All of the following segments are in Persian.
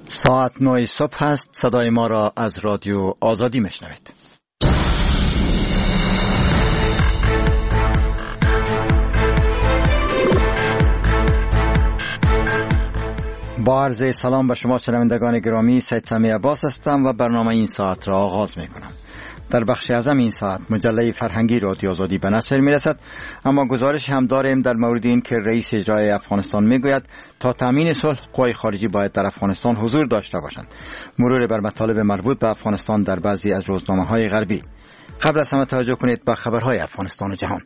ساعت 9 صبح است. صدای ما را از رادیو آزادی میشنوید. با عرض سلام به شما شنوندگان گرامی، سید سمی عباس هستم و برنامه این ساعت را آغاز میکنم. در بخش اعظم این ساعت مجله فرهنگی رادیو آزادی به نشر میرسد، اما گزارش هم داریم در مورد این که رئیس اجرایی افغانستان میگوید تا تامین صلح قوای خارجی باید در افغانستان حضور داشته باشند. مرور بر مطالب مربوط به افغانستان در بعضی از روزنامه‌های غربی. قبل از همه توجه کنید به خبرهای افغانستان و جهان.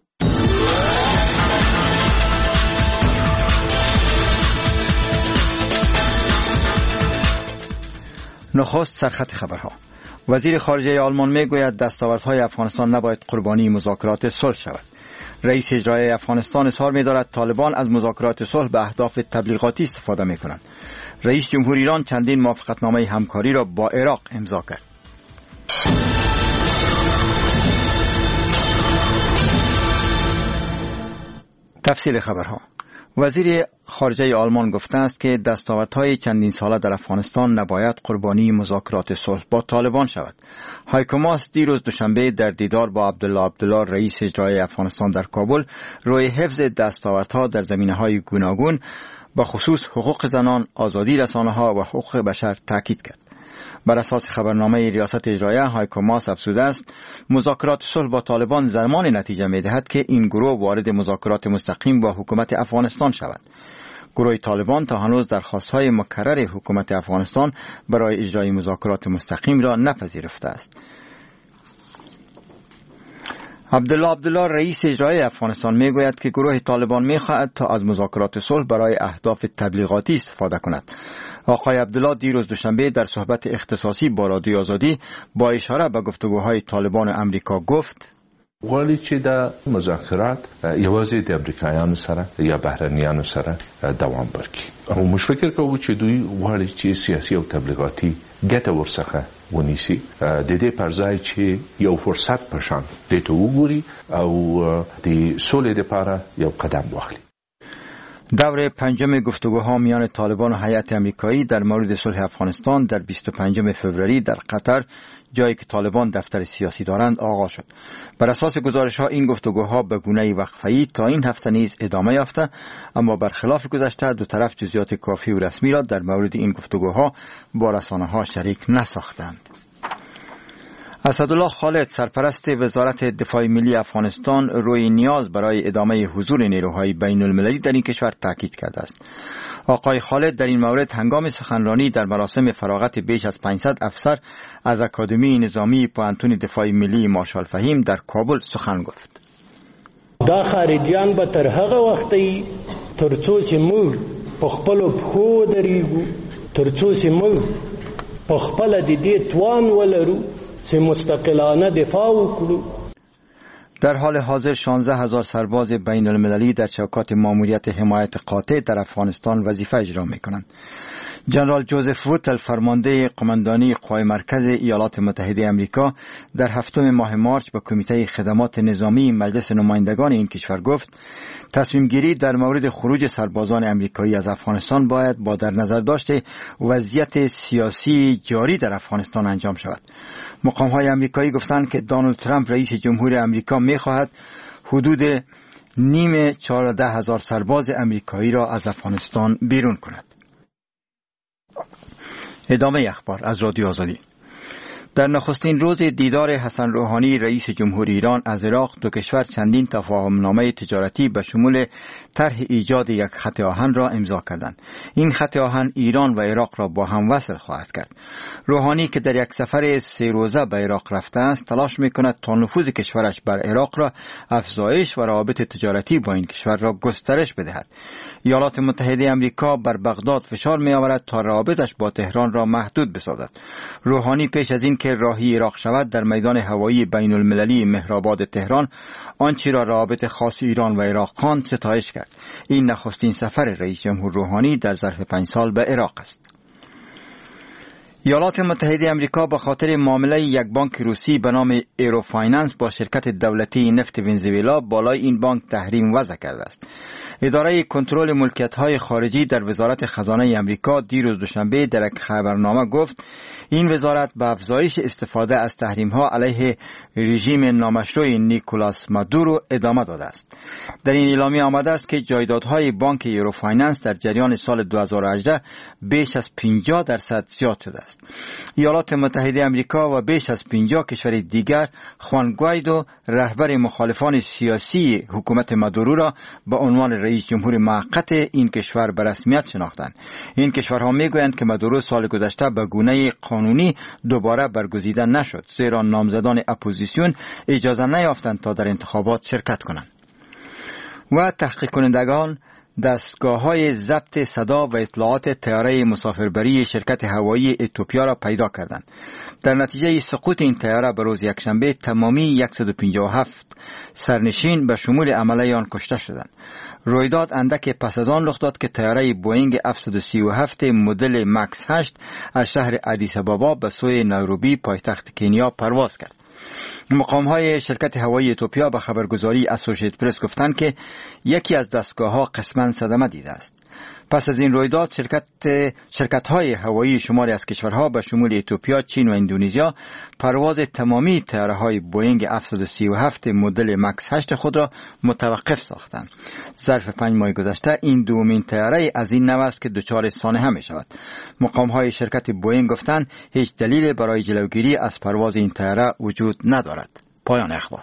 نخست سرخط خبرها. وزیر خارجه آلمان میگوید دستاوردهای افغانستان نباید قربانی مذاکرات صلح شود. رئیس اجرایی افغانستان اظهار می‌دارد طالبان از مذاکرات صلح به اهداف تبلیغاتی استفاده می‌کنند. رئیس جمهور ایران چندین موافقتنامه همکاری را با عراق امضا کرد. تفصیل خبرها. وزیر خارجه آلمان گفته است که دستاوردهای چندین ساله در افغانستان نباید قربانی مذاکرات صلح با طالبان شود. هایکو ماس دیروز دوشنبه در دیدار با عبدالله رئیس اجرایی افغانستان در کابل روی حفظ دستاوردها در زمینه‌های گوناگون به خصوص حقوق زنان، آزادی رسانه‌ها و حقوق بشر تاکید کرد. بر اساس خبرنامه ریاست اجرایه، هایکو ماس افزوده است مذاکرات صلح با طالبان زمان نتیجه می‌دهد که این گروه وارد مذاکرات مستقیم با حکومت افغانستان شود. گروه طالبان تا هنوز درخواست‌های مکرر حکومت افغانستان برای اجرای مذاکرات مستقیم را نپذیرفته است. عبدالله رئیس اجرایی افغانستان میگوید که گروه طالبان میخواهد تا از مذاکرات صلح برای اهداف تبلیغاتی استفاده کند. آقای عبدالله دیروز دوشنبه در صحبت اختصاصی با رادیو آزادی با اشاره به گفتگوهای طالبان و امریکا گفت: غواړي چې دا مذاکرات یوازې د امریکایانو سره یا بهرنیانو سره دوام ورکړي او موږ فکر کوو چې دوی غواړي چې سیاسي او تبلیغاتي ګټه ورڅخه ونیسي، د دې پر ځای چې یو فرصت په شان دې ته وګوري او د سولې لپاره یو قدم واخلي. دور پنجم گفتگوها میان طالبان و هیئت امریکایی در مورد صلح افغانستان در 25 فوریه در قطر، جایی که طالبان دفتر سیاسی دارند، آغاز شد. بر اساس گزارش‌ها این گفتگوها به گونه‌ای وقفه‌ای تا این هفته نیز ادامه یافته، اما برخلاف گذشته دو طرف جزئیات کافی و رسمی را در مورد این گفتگوها با رسانه‌ها شریک نساختند. اسدالله خالد، سرپرست وزارت دفاع ملی افغانستان، روی نیاز برای ادامه حضور نیروهای بین المللی در این کشور تاکید کرده است. آقای خالد در این مورد هنگام سخنرانی در مراسم فراغت بیش از 500 افسر از اکادمی نظامی پوهنتون دفاع ملی مارشال فهیم در کابل سخن گفت. دا خاریدیان به تر هغه وختي ترڅو چې موږ په خپلو پښو درېږو، ترڅو چې موږ په خپله د دې توان ولرو چې مستقلانه دفاع وکړو. در حال حاضر 16,000 سرباز بین المللی در چوکات ماموریت حمایت قاطع در افغانستان وظیفه اجرا می‌کنند. جنرال جوزف ووتل، فرمانده قماندانی قوای مرکز ایالات متحده آمریکا، در هفتم ماه مارس به کمیته خدمات نظامی مجلس نمایندگان این کشور گفت تصمیم گیری در مورد خروج سربازان آمریکایی از افغانستان باید با در نظر داشته وضعیت سیاسی جاری در افغانستان انجام شود. مقام‌های آمریکایی گفتند که دونالد ترامپ رئیس جمهور آمریکا می‌خواهد حدود 14,000 سرباز آمریکایی را از افغانستان بیرون کند. ادامه اخبار از رادیو آزادی. در نخستین روز دیدار حسن روحانی رئیس جمهور ایران از عراق، دو کشور چندین تفاهمنامه تجارتی به شمول طرح ایجاد یک خط آهن را امضا کردند. این خط آهن ایران و عراق را با هم وصل خواهد کرد. روحانی که در یک سفر 3 روزه به عراق رفته است، تلاش می‌کند تا نفوذ کشورش بر عراق را افزایش و روابط تجارتی با این کشور را گسترش بدهد. ایالات متحده آمریکا بر بغداد فشار می‌آورد تا روابطش با تهران را محدود بسازد. روحانی پیش از این که راهی عراق شود در میدان هوایی بین المللی مهرآباد تهران آنچه را روابط خاص ایران و عراق خواند ستایش کرد. این نخستین سفر رئیس جمهور روحانی در ظرف 5 سال به عراق است. ایالات متحده آمریکا به خاطر معامله یک بانک روسی به نام ایرو فایننس با شرکت دولتی نفت ونزوئلا بالای این بانک تحریم وضع کرده است. اداره کنترل ملکیت‌های خارجی در وزارت خزانه آمریکا دیروز دوشنبه در یک خبرنامه گفت این وزارت به افزایش استفاده از تحریم‌ها علیه رژیم نامشروع نیکولاس مادورو ادامه داده است. در این اعلامیه آمده است که جایدادهای بانک ایرو فایننس در جریان سال 2018 بیش از 50% زیاد شده است. ایالات متحده آمریکا و بیش از 50 کشور دیگر خوان گوایدو رهبر مخالفان سیاسی حکومت مادورو را به عنوان رئیس جمهور موقت این کشور به رسمیت شناختند. این کشورها میگویند که مادورو سال گذشته به گونه قانونی دوباره برگزیده نشد، زیرا نامزدان اپوزیسیون اجازه نیافتند تا در انتخابات شرکت کنند. و تحقیق کنندگان دستگاه‌های ضبط صدا و اطلاعات طیاره مسافربری شرکت هوایی اتیوپیا را پیدا کردند. در نتیجه سقوط این طیاره به روز یکشنبه تمامی 157 سرنشین به شمول عمله آن کشته شدند. رویداد اندک پس از آن رخ داد که طیاره بوئینگ 737 مدل مکس 8 از شهر آدیس آبابا به سوی نایروبی پایتخت کنیا پرواز کرد. مقام‌های شرکت هوایی اتیوپیا به خبرگزاری اسوشییتد پرس گفتند که یکی از دستگاه‌ها قسماً صدمه دیده است. پس از این رویداد شرکت‌های هوایی شماری از کشورها به شمول اتیوپیا، چین و اندونزیا پرواز تمامی طیاره‌های بوئینگ 737 مدل مکس 8 خود را متوقف ساختند. ظرف 5 ماه گذشته این دومین طیاره از این نوع است که دچار سانحه می‌شود. مقام‌های شرکت بوئینگ گفتند هیچ دلیل برای جلوگیری از پرواز این طیاره وجود ندارد. پایان اخبار.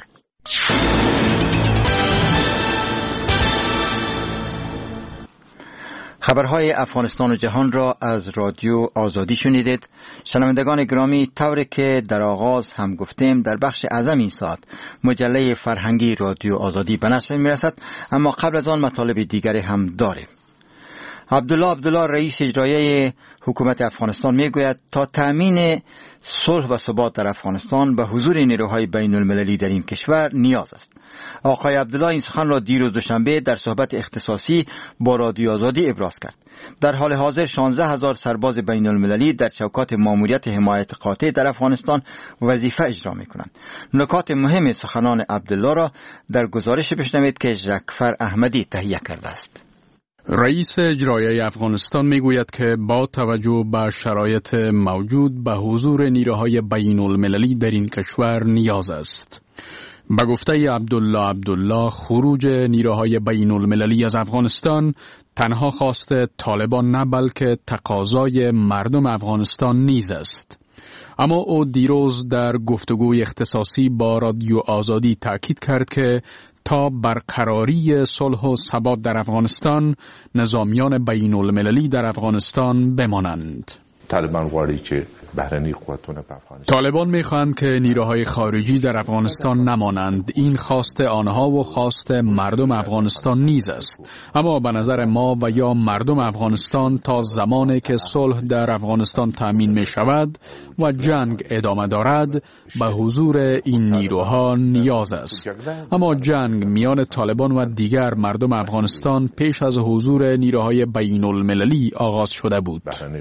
خبرهای افغانستان و جهان را از رادیو آزادی شنیدید. شنوندگان گرامی، طوری که در آغاز هم گفتیم در بخش اعظم این ساعت مجله فرهنگی رادیو آزادی به نشر میرسد، اما قبل از آن مطالب دیگری هم داریم. عبدالله رئیس اجرایی حکومت افغانستان میگوید تا تأمین صلح و ثبات در افغانستان به حضور نیروهای بین المللی در این کشور نیاز است. آقای عبدالله این سخن را دیروز دوشنبه در صحبت اختصاصی با رادیو آزادی ابراز کرد. در حال حاضر 16,000 سرباز بین المللی در چوکات ماموریت حمایت قاطع در افغانستان وظیفه اجرا می‌کنند. نکات مهم سخنان عبدالله را در گزارش بشنوید که ژکفر احمدی تهیه کرده است. رئیس اجرایی افغانستان میگوید که با توجه به شرایط موجود به حضور نیروهای بین المللی در این کشور نیاز است. به گفته عبدالله خروج نیروهای بین المللی از افغانستان تنها خواست طالبان نه بلکه تقاضای مردم افغانستان نیز است. اما او دیروز در گفتگوی اختصاصی با رادیو آزادی تاکید کرد که تا برقراری صلح و ثبات در افغانستان نظامیان بین المللی در افغانستان بمانند. طالبان غواړي چې بهرني قوتونه په افغانستان طالبان میخواهند که نیروهای خارجی در افغانستان نمانند. این خواست آنها و خواست مردم افغانستان نیز است. اما به نظر ما و یا مردم افغانستان تا زمانی که صلح در افغانستان تامین می شود و جنگ ادامه دارد به حضور این نیروها نیاز است. اما جنگ میان طالبان و دیگر مردم افغانستان پیش از حضور نیروهای بین المللی آغاز شده بود.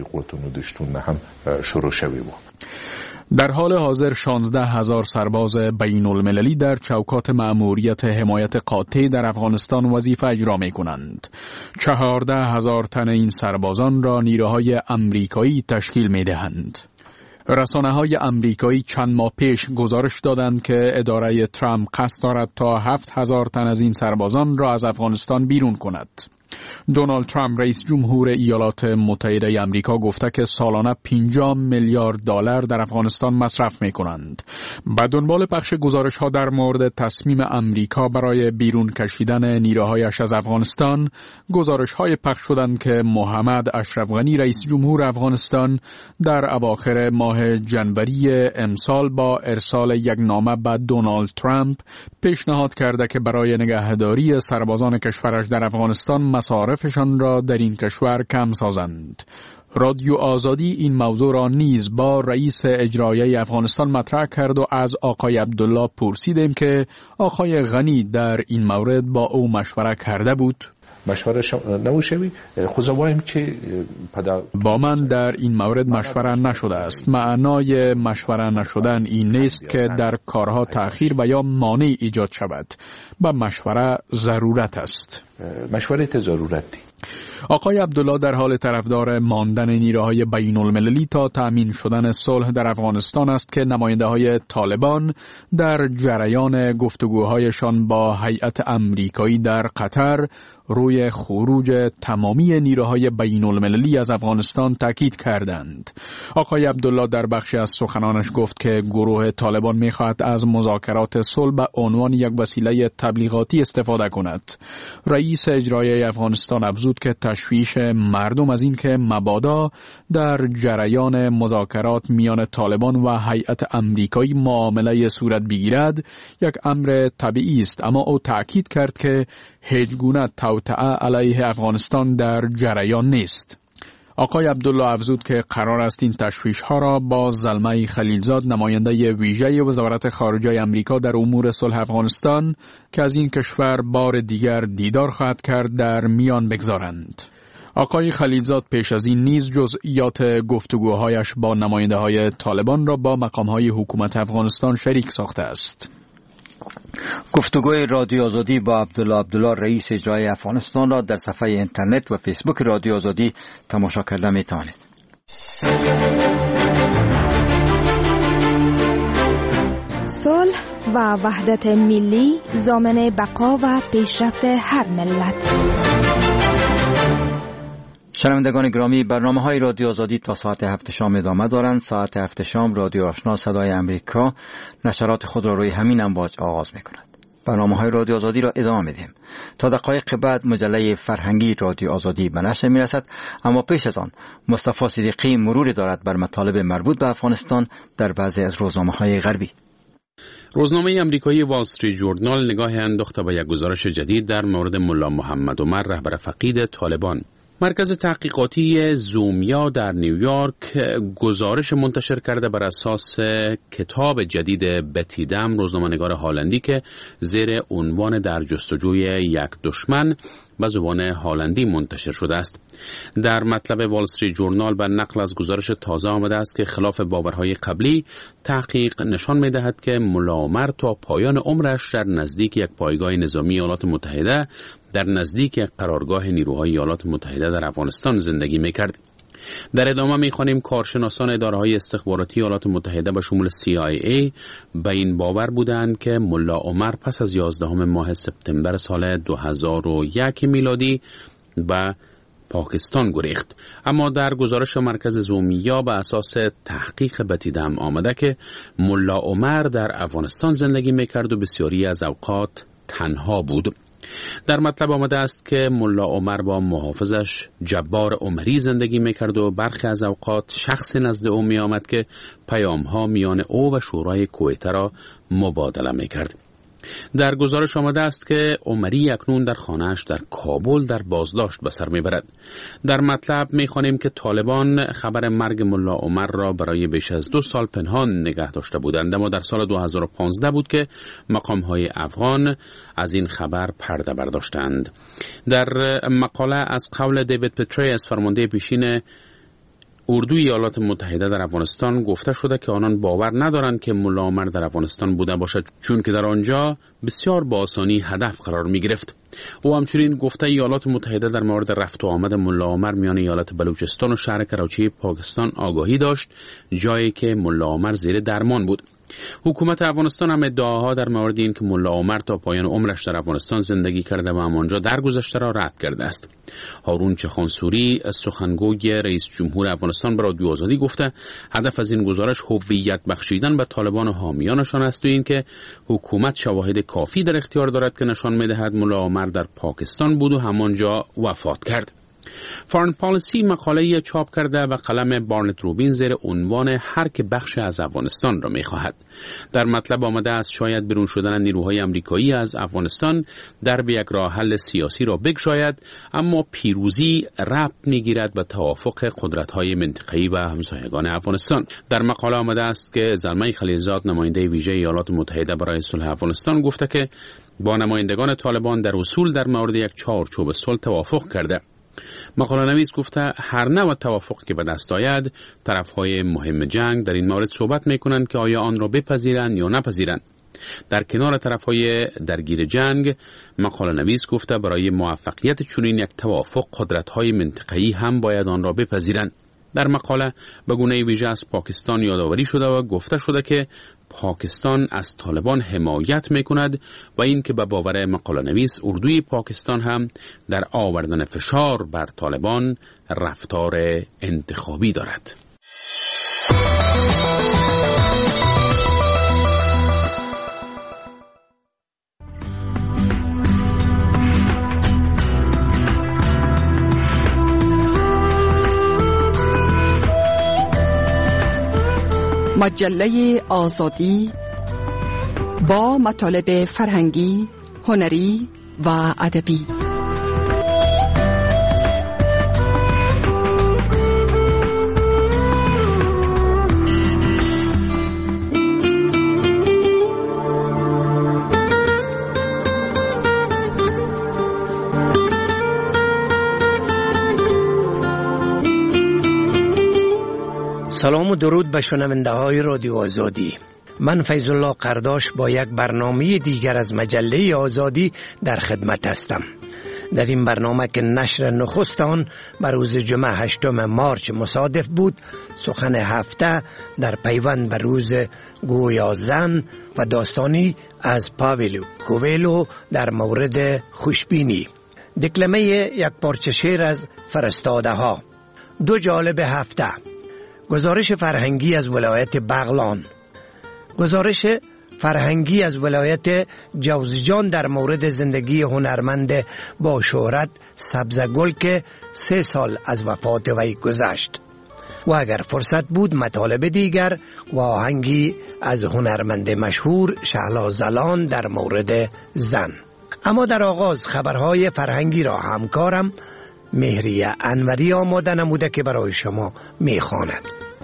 هم شروع شوی بود. در حال حاضر 16,000 سرباز بین المللی در چوکات مأموریت حمایت قاطع در افغانستان وظیفه اجرا می کنند. 14,000 تن این سربازان را نیروهای امریکایی تشکیل می دهند. رسانه‌های امریکایی چند ماه پیش گزارش دادند که اداره ترامپ قصد دارد تا 7,000 تن از این سربازان را از افغانستان بیرون کند. دونالد ترامپ رئیس جمهور ایالات متحده آمریکا گفته که سالانه 50 میلیارد دلار در افغانستان مصرف می کنند. به دنبال پخش گزارش ها در مورد تصمیم امریکا برای بیرون کشیدن نیروهایش از افغانستان، گزارش های پخش شدند که محمد اشرف غنی رئیس جمهور افغانستان در اواخر ماه جنوری امسال با ارسال یک نامه به دونالد ترامپ پیشنهاد کرده که برای نگهداری سربازان کشورش در افغانستان مصارفشان را در این کشور کم سازند. رادیو آزادی این موضوع را نیز با رئیس اجرایی افغانستان مطرح کرد و از آقای عبدالله پرسیدیم که آقای غنی در این مورد با او مشوره کرده بود. مشوره نوشوی خوزوایم که با من در این مورد مشوره نشده است. معنای مشوره نشدن این نیست که در کارها تأخیر و یا مانع ایجاد شود. با مشوره ضرورت است. مشوره ضرورتی. آقای عبدالله در حال طرفدار ماندن نیروهای بین المللی تا تأمین شدن صلح در افغانستان است که نماینده های طالبان در جریان گفتگوهایشان با هیئت امریکایی در قطر روی خروج تمامی نیروهای بین المللی از افغانستان تاکید کردند. آقای عبدالله در بخشی از سخنانش گفت که گروه طالبان می‌خواهد از مذاکرات صلح به عنوان یک وسیله تبلیغاتی استفاده کند. رئیس اجرایی افغانستان افزود که تشویش مردم از این که مبادا در جریان مذاکرات میان طالبان و هیئت امریکایی معامله صورت بگیرد یک امر طبیعی است، اما او تأکید کرد که هیچ گونه توطئه علیه افغانستان در جریان نیست. آقای عبدالله افزود که قرار است این تشویش‌ها را با زلمه خلیلزاد نماینده ویژه وزارت خارجه آمریکا در امور صلح افغانستان که از این کشور بار دیگر دیدار خواهد کرد در میان بگذارند. آقای خلیلزاد پیش از این نیز جزئیات گفتگوهایش با نماینده‌های طالبان را با مقام‌های حکومت افغانستان شریک ساخته است. گفتگوی رادیو آزادی با عبدالله رئیس اجرایی افغانستان را در صفحه اینترنت و فیسبوک رادیو آزادی تماشا کرده می توانید. صلح و وحدت ملی ضامن بقا و پیشرفت هر ملت. شنوندگان گرامی، برنامه‌های رادیو آزادی تا ساعت 7 شام ادامه دارند. ساعت 7 شام رادیو آشنا صدای امریکا نشرات خود را روی همین امواج آغاز می‌کند. برنامه‌های رادیو آزادی را ادامه می‌دهیم. تا دقایق بعد مجله فرهنگی رادیو آزادی به نشر می‌رسد، اما پیش از آن مصطفی صدیقی مروری دارد بر مطالب مربوط به افغانستان در بعضی از روزنامه‌های غربی. روزنامه آمریکایی وال استریت ژورنال نگاهی انداخته به یک گزارش جدید در مورد ملا محمد عمر، رهبر فقید طالبان. مرکز تحقیقاتی زومیا در نیویورک گزارش منتشر کرده بر اساس کتاب جدید بتی دم، روزنامه‌نگار هالندی که زیر عنوان در جستجوی یک دشمن به زبان هالندی منتشر شده است. در مطلب وال استریت ژورنال بر نقل از گزارش تازه آمده است که خلاف باورهای قبلی تحقیق نشان می‌دهد که ملا عمر تا پایان عمرش در نزدیک یک پایگاه نظامی ایالات متحده در نزدیک قرارگاه نیروهای ایالات متحده در افغانستان زندگی می‌کرد. در ادامه می‌خوانیم کارشناسان اداره‌های استخباراتی ایالات متحده به شمول CIA به این باور بودند که ملا عمر پس از 11 ماه سپتامبر سال 2001 میلادی به پاکستان گریخت. اما در گزارش مرکز زومیا به اساس تحقیق بتی دم آمده که ملا عمر در افغانستان زندگی می‌کرد و بسیاری از اوقات تنها بود. در مطلب آمده است که ملا عمر با محافظش جبار عمری زندگی میکرد و برخی از اوقات شخص نزد او می آمد که پیامها میان او و شورای کویته را مبادله میکرد. در گزارش آمده است که عمری اکنون در خانه‌اش در کابل در بازداشت به سر میبرد. در مطلب میخوانیم که طالبان خبر مرگ ملا عمر را برای بیش از 2 سال پنهان نگه داشته بودند، اما در سال 2015 بود که مقام‌های افغان از این خبر پرده برداشتند. در مقاله از قول دیوید پتریس، فرمانده پیشین اردوی ایالات متحده در افغانستان، گفته شده که آنان باور ندارند که ملا عمر در افغانستان بوده باشد، چون که در آنجا بسیار با آسانی هدف قرار می گرفت. او همچنین گفته ایالات متحده در مورد رفت و آمد ملا عمر میان ایالت بلوچستان و شهر کراچی پاکستان آگاهی داشت، جایی که ملا عمر زیر درمان بود. حکومت افغانستان هم ادعاها در مورد این که ملا عمر تا پایان عمرش در افغانستان زندگی کرده و همانجا درگذشته را رد کرده است. هارون چخانسوری، سخنگوی رئیس جمهور افغانستان، به رادیو آزادی گفته هدف از این گزارش هویت بخشیدن به طالبان و حامیانشان است و این که حکومت شواهد کافی در اختیار دارد که نشان می‌دهد ملا عمر در پاکستان بود و همانجا وفات کرد. فارن پالیسی مقاله چاپ کرده و قلم بارنت روبین زیر عنوان هر که بخش از افغانستان را می‌خواهد. در مطلب آمده است شاید برون شدن نیروهای آمریکایی از افغانستان در به یک راه حل سیاسی را بگشاید، اما پیروزی ربط می‌گیرد به توافق قدرت‌های منطقه‌ای و همسایگان افغانستان. در مقاله آمده است که زلمه خلیلزاد نماینده ویژه ایالات متحده برای صلح افغانستان گفته که با نمایندگان طالبان در اصول در مورد یک چارچوب صلح توافق کرده. مقاله نویس گفته هر نوع توافق که به دست آید، طرفهای مهم جنگ در این مورد صحبت میکنند که آیا آن را بپذیرند یا نپذیرند. در کنار طرفهای درگیر جنگ، مقاله نویس گفته برای موفقیت چنین یک توافق قدرت‌های منطقه‌ای هم باید آن را بپذیرند. در مقاله به گونه ویژه از پاکستان یادآوری شده و گفته شده که پاکستان از طالبان حمایت میکند و این که به باور مقاله نویس اردوی پاکستان هم در آوردن فشار بر طالبان رفتار انتخابی دارد. مجله آزادی با مطالب فرهنگی، هنری و ادبی. سلام و درود به شنونده های رادیو آزادی. من فیض الله قرداش با یک برنامه دیگر از مجله آزادی در خدمت هستم. در این برنامه که نشر نخست آن بر روز جمعه 8 مارچ مصادف بود، سخن هفته در پیوند بر روز گویا زن و داستانی از پاولو کویلو در مورد خوشبینی، دکلمه یک پارچه شعر از فرستاده ها، دو جالب هفته، گزارش فرهنگی از ولایت بغلان، گزارش فرهنگی از ولایت جوزجان در مورد زندگی هنرمند با شهرت سبزگل که 3 سال از وفات وی گذشت و اگر فرصت بود مطالب دیگر و آهنگی از هنرمند مشهور شهلا زلان در مورد زن. اما در آغاز خبرهای فرهنگی را همکارم مهریه انوری آماده نموده که برای شما میخواند.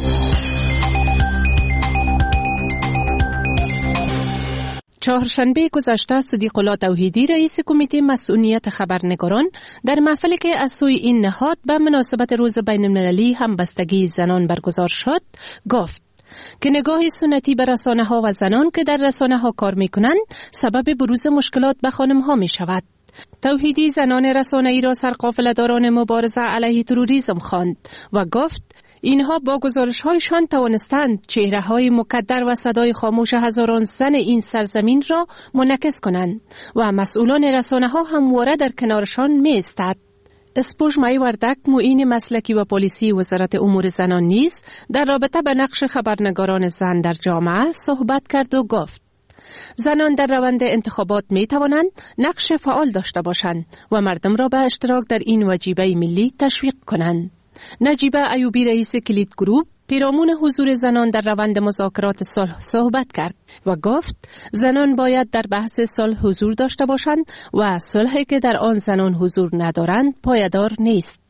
چهارشنبه گذشته صدیق الله توحیدی رئیس کمیته مسئولیت خبرنگاران در محفلی که از سوی این نهاد به مناسبت روز بین المللی همبستگی زنان برگزار شد گفت که نگاه سنتی به رسانه ها و زنان که در رسانه ها کار می کنند سبب بروز مشکلات به خانم ها می شود. توحیدی زنان رسانه ای را سرقافله‌داران مبارزه علیه تروریسم خواند و گفت اینها با گزارش‌هایشان توانستند چهره‌های مکدر و صدای خاموش هزاران زن این سرزمین را منعکس کنند و مسئولان رسانه‌ها همواره در کنارشان می‌ایستند. اسپوش وردک معین مسلکی و پلیسی وزارت امور زنان نیز در رابطه به نقش خبرنگاران زن در جامعه صحبت کرد و گفت زنان در روند انتخابات می توانند نقش فعال داشته باشند و مردم را به اشتراک در این وجیبه ملی تشویق کنند. نجیبه ایوبی رئیس کلید گروپ پیرامون حضور زنان در روند مذاکرات صلح صحبت کرد و گفت زنان باید در بحث صلح حضور داشته باشند و صلحی که در آن زنان حضور ندارند پایدار نیست.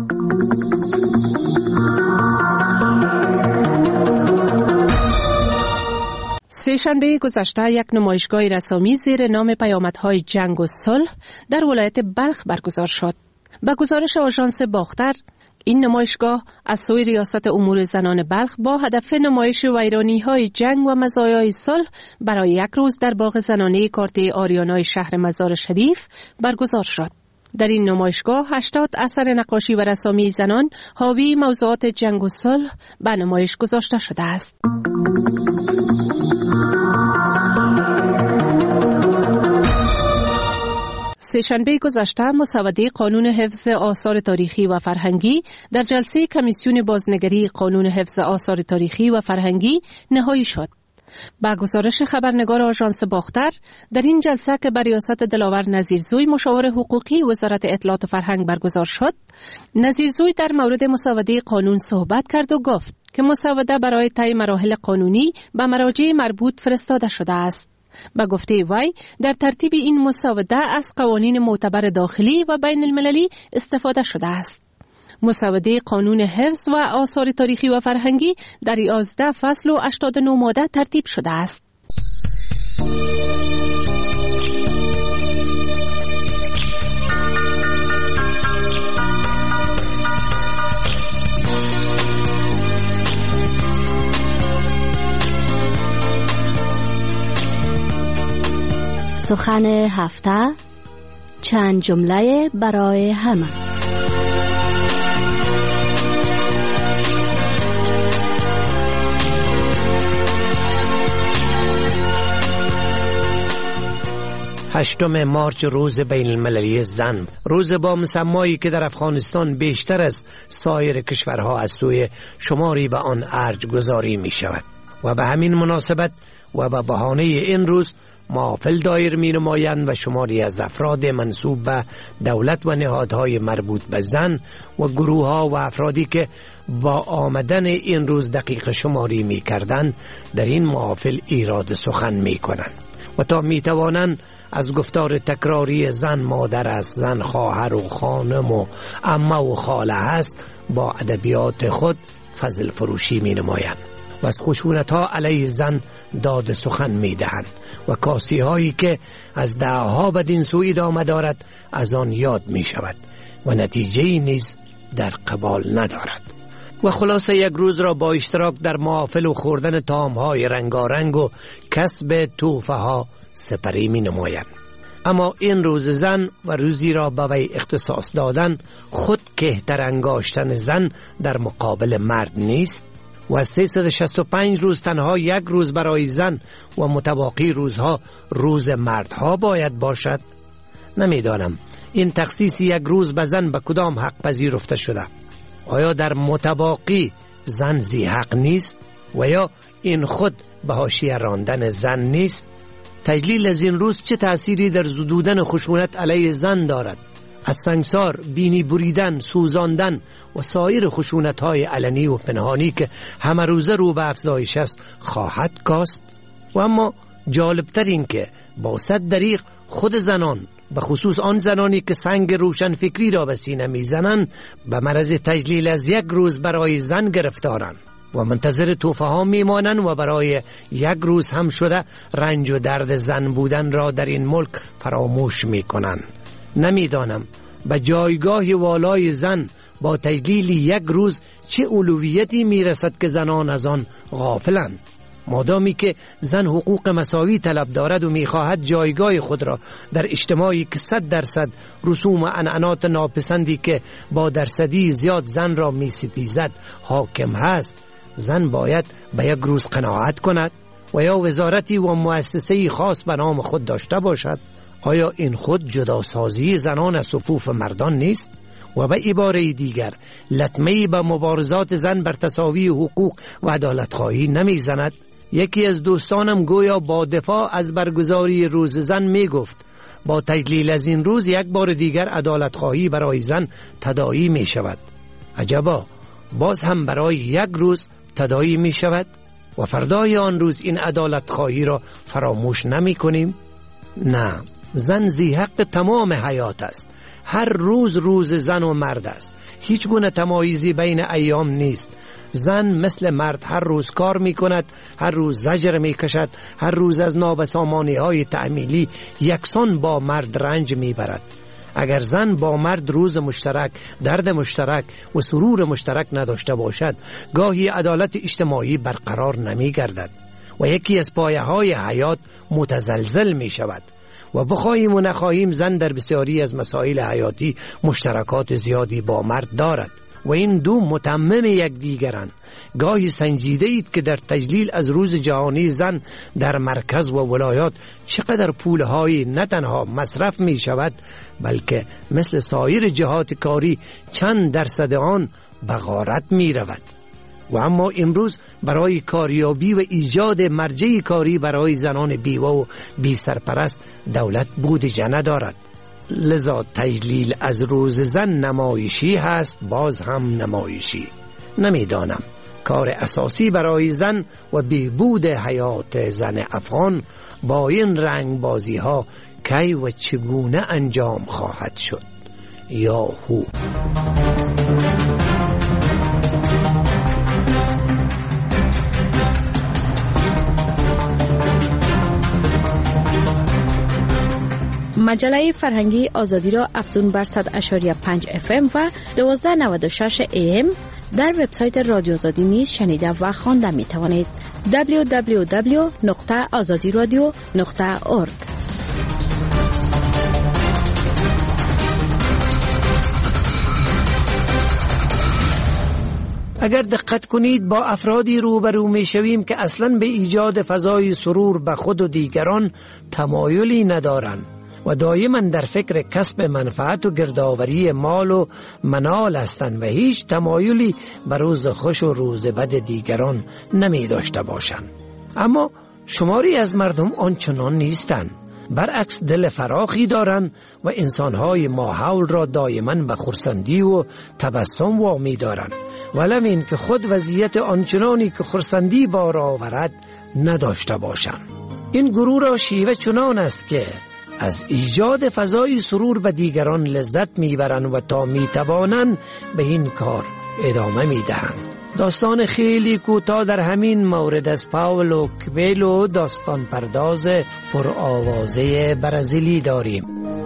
سه‌شنبه گذشته یک نمایشگاه رسامی زیر نام پیامدهای جنگ و صلح در ولایت بلخ برگزار شد. به گزارش آژانس باختر، این نمایشگاه از سوی ریاست امور زنان بلخ با هدف نمایش ویرانی‌های جنگ و مزایای صلح برای یک روز در باغ زنانه کارته آریانای شهر مزار شریف برگزار شد. در این نمایشگاه 80 اثر نقاشی و رسامی زنان حاوی موضوعات جنگ و صلح به نمایش گذاشته شده است. سه‌شنبه گذشته مسوده قانون حفظ آثار تاریخی و فرهنگی در جلسه کمیسیون بازنگری قانون حفظ آثار تاریخی و فرهنگی نهایی شد. با گزارش خبرنگار آژانس باختر، در این جلسه که بر ریاست دلاور نظیرزوی مشاور حقوقی وزارت اطلاعات و فرهنگ برگزار شد، نظیرزوی در مورد مسوده قانون صحبت کرد و گفت که مسوده برای طی مراحل قانونی به مراجع مربوط فرستاده شده است. با گفته وی در ترتیب این مسوده از قوانین معتبر داخلی و بین المللی استفاده شده است. مسوده قانون حفظ و آثار تاریخی و فرهنگی در 11 فصل و 89 ماده ترتیب شده است. سخن هفته، چند جمله برای همه. هشتم مارچ روز بین المللی زن، روز با مسمایی که در افغانستان بیشتر از سایر کشورها از سوی شماری به آن ارج گذاری می شود و به همین مناسبت و به بهانه این روز محافل دایر می نمایند و شماری از افراد منسوب به دولت و نهادهای مربوط به زن و گروه ها و افرادی که با آمدن این روز دقیق شماری می کردند در این محافل ایراد سخن می کنند و تا می توانند از گفتار تکراری زن مادر است، زن خواهر و خانم و عمه و خاله است با ادبیات خود فضل فروشی می نمایند و از خشونت ها علیه زن داد سخن می دهند و کاسی هایی که از دهها بدین سو ادامه دارد از آن یاد می شود و نتیجه نیز در قبال ندارد. و خلاصه یک روز را با اشتراک در محافل و خوردن طعام های رنگارنگ و کسب توفه ها سپری می نمایند. اما این روز زن و روزی را به وی اختصاص دادن خود کهتر انگاشتن زن در مقابل مرد نیست و 365 روز تنها یک روز برای زن و متباقی روزها روز مردها باید باشد؟ نمیدانم این تخصیص یک روز به زن به کدام حق پذیرفته شده. آیا در متباقی زن ذی حق نیست و یا این خود به حاشیه راندن زن نیست؟ تجلیل از این روز چه تأثیری در زدودن خشونت علیه زن دارد؟ از سنگسار، بینی بریدن، سوزاندن و سایر خشونت‌های علنی و پنهانی که همه روزه رو به افزایش است خواهد کاست؟ و اما جالبتر این که با صد دریغ خود زنان، به خصوص آن زنانی که سنگ روشن فکری را به سینه میزنند، به مرض تجلیل از یک روز برای زن گرفتارند و منتظر توفه ها میمانند و برای یک روز هم شده رنج و درد زن بودن را در این ملک فراموش میکنند. نمیدانم به جایگاه والای زن با تجلیل یک روز چه اولویتی میرسد که زنان از آن غافلند. مادامی که زن حقوق مساوی طلب دارد و میخواهد جایگاه خود را در اجتماعی که 100% رسوم و عنعنات ناپسندی که با درصدی زیاد زن را میستیزد حاکم هست، زن باید به یک روز قناعت کند و یا وزارتی و مؤسسه‌ای خاص به نام خود داشته باشد. آیا این خود جداسازی زنان از صفوف مردان نیست؟ و به عباره دیگر لطمه‌ای به مبارزات زن بر تساوی حقوق و عدالت‌خواهی نمیزند؟ یکی از دوستانم گویا با دفاع از برگزاری روز زن می گفت با تجلیل از این روز یک بار دیگر عدالت‌خواهی برای زن تداعی می شود. عجبا، باز هم برای یک روز تداعی می شود و فردای آن روز این عدالت‌خواهی را فراموش نمی کنیم؟ نه، زن ذی حق تمام حیات است. هر روز روز زن و مرد است. هیچ گونه تمایزی بین ایام نیست. زن مثل مرد هر روز کار می کند، هر روز زجر می کشد، هر روز از نابسامانی های تعمیلی یکسان با مرد رنج می برد. اگر زن با مرد روز مشترک، درد مشترک و سرور مشترک نداشته باشد، گاهی عدالت اجتماعی برقرار نمی گردد و یکی از پایه های حیات متزلزل می شود. و بخواهیم و نخواهیم زن در بسیاری از مسائل حیاتی مشترکات زیادی با مرد دارد و این دو متمم یکدیگرند. گاهی سنجیده اید که در تجلیل از روز جهانی زن در مرکز و ولایات چقدر پولهای نه تنها مصرف می شود بلکه مثل سایر جهات کاری چند درصد آن به غارت می رود. و اما امروز برای کاریابی و ایجاد مرجع کاری برای زنان بیوه و بی سرپرست دولت بودجه ندارد. لذا تجلیل از روز زن نمایشی هست، باز هم نمایشی. نمیدانم کار اساسی برای زن و بهبود حیات زن افغان با این رنگ بازی ها کی و چگونه انجام خواهد شد. یا هو. مجله فرهنگی آزادی را افزون بر 100.5 FM و 1296 AM در وبسایت رادیو آزادی نیز شنیده و خوانده می توانید. www.azadiradio.org. اگر دقت کنید با افرادی روبرو می شویم که اصلاً به ایجاد فضای سرور به خود و دیگران تمایلی ندارند و دائما در فکر کسب منفعت و گردآوری مال و منال هستند و هیچ تمایلی به روز خوش و روز بد دیگران نمی داشته باشند. اما شماری از مردم آنچنان نیستند، برعکس دل فراخی دارند و انسانهای ماحول را دائما به خرسندی و تبسم وامی دارند، ولم این که خود وضعیت آنچنانی که خرسندی بار آورد نداشته باشند. این گروه را شیوه چنان است که از ایجاد فضای سرور به دیگران لذت میبرند و تا میتوانند به این کار ادامه میدهند. داستان خیلی کوتاه در همین مورد از پاولو کوئلو، داستان پرداز پرآوازه برزیلی داریم.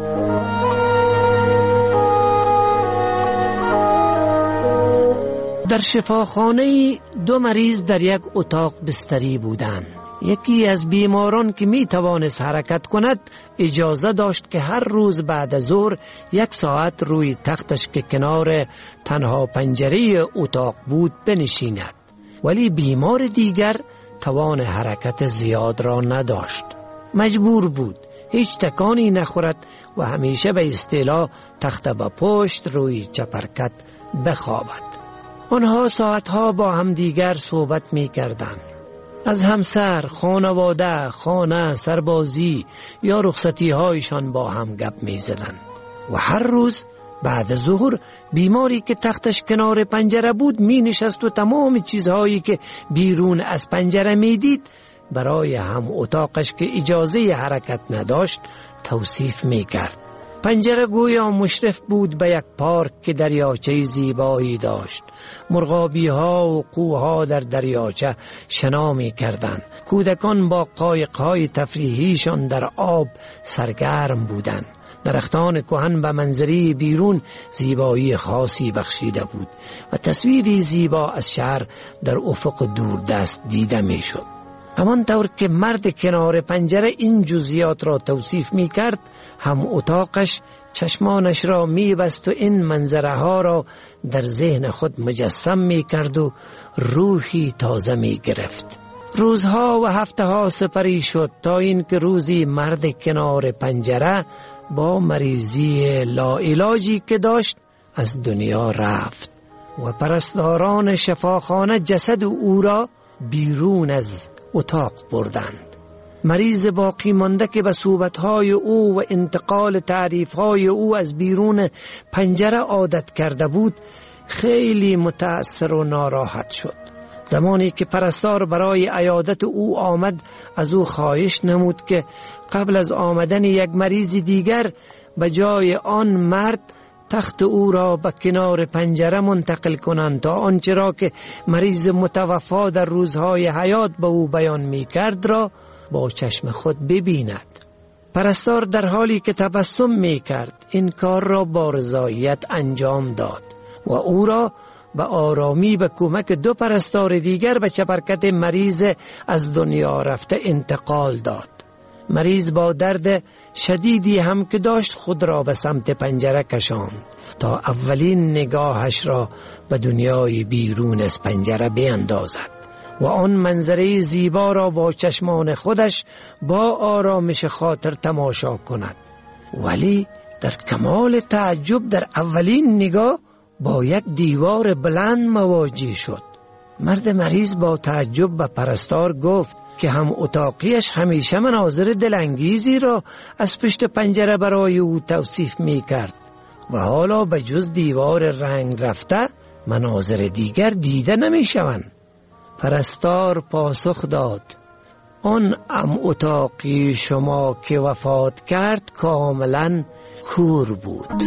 در شفاخانه 2 مریض در یک اتاق بستری بودند. یکی از بیماران که می توانست حرکت کند اجازه داشت که هر روز بعد از ظهر 1 ساعت روی تختش که کنار تنها پنجره اتاق بود بنشیند، ولی بیمار دیگر توان حرکت زیاد را نداشت. مجبور بود هیچ تکانی نخورد و همیشه به اصطلاح تخت به پشت روی چپرکت بخوابد. آنها ساعتها با هم دیگر صحبت می کردند. از همسر، خانواده، خانه، سربازی یا رخصتی هایشان با هم گپ می زدند. و هر روز بعد ظهر بیماری که تختش کنار پنجره بود می نشست و تمام چیزهایی که بیرون از پنجره می دید برای هم اتاقش که اجازه حرکت نداشت توصیف می کرد. پنجره گویا مشرف بود به یک پارک که دریاچه زیبایی داشت. مرغابی ها و قوها در دریاچه شنا می کردند. کودکان با قایق‌های تفریحیشان در آب سرگرم بودند. درختان کهن به منظری بیرون زیبایی خاصی بخشیده بود و تصویری زیبا از شهر در افق دوردست دیده می شد. همانطور که مرد کنار پنجره این جزئیات را توصیف می کرد، هم اتاقش چشمانش را می بست و این منظره ها را در ذهن خود مجسم می کرد و روحی تازه می گرفت. روزها و هفته ها سپری شد تا اینکه روزی مرد کنار پنجره با مریضی لاعلاجی که داشت از دنیا رفت و پرستاران شفاخانه جسد او را بیرون از اتاق بردند. مریض باقی مانده که به صحبت‌های او و انتقال تعریف‌های او از بیرون پنجره عادت کرده بود خیلی متأثر و ناراحت شد. زمانی که پرستار برای عیادت او آمد از او خواهش نمود که قبل از آمدن یک مریض دیگر به جای آن مرد تخت او را به کنار پنجره منتقل کنند تا آنچه را که مریض متوفا در روزهای حیات به او بیان می کرد را با چشم خود ببیند. پرستار در حالی که تبسم می کرد این کار را با رضایت انجام داد و او را به آرامی به کمک 2 پرستار دیگر به چپرکت مریض از دنیا رفته انتقال داد. مریض با درد شدیدی هم که داشت خود را به سمت پنجره کشاند تا اولین نگاهش را به دنیای بیرون از پنجره بیندازد و آن منظره زیبا را با چشمان خودش با آرامش خاطر تماشا کند. ولی در کمال تعجب در اولین نگاه با یک دیوار بلند مواجه شد. مرد مریض با تعجب به پرستار گفت که هم اتاقیش همیشه مناظر دلانگیزی را از پشت پنجره برای او توصیف می کرد و حالا به جز دیوار رنگ رفته مناظر دیگر دیده نمی شوند. پرستار پاسخ داد: آن اتاقی شما که وفات کرد کاملا کور بود.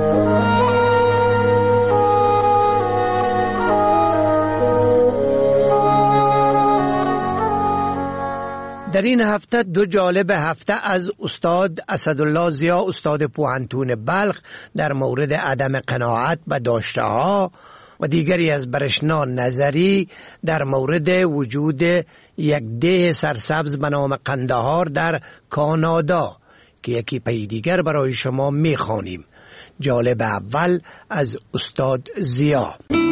در این هفته دو جالب هفته از استاد اسدالله ضیا، استاد پوهنتون بلخ، در مورد عدم قناعت به داشته‌ها و دیگری از برشنا نظری در مورد وجود یک ده سرسبز به نام قندهار در کانادا که یکی پی دیگر برای شما میخوانیم. جالب اول از استاد ضیا.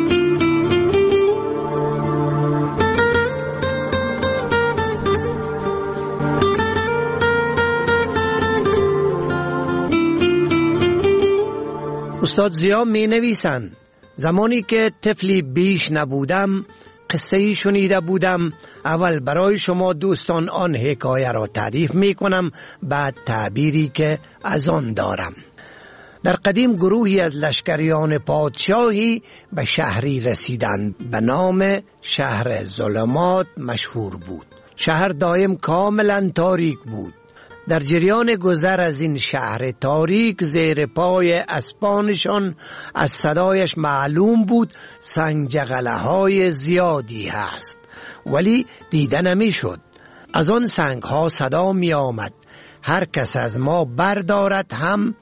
استاد ضیا می نویسند: زمانی که طفلی بیش نبودم قصه‌ای شنیده بودم. اول برای شما دوستان آن حکایه را تعریف می کنم، بعد تعبیری که از آن دارم. در قدیم گروهی از لشکریان پادشاهی به شهری رسیدند به نام شهر ظلمات مشهور بود. شهر دائم کاملا تاریک بود. در جریان گذر از این شهر تاریک زیر پای اسبانشان از صدایش معلوم بود سنگجغله های زیادی هست، ولی دیده نمی شد. از آن سنگ ها صدا می آمد: هر کس از ما بردارد هم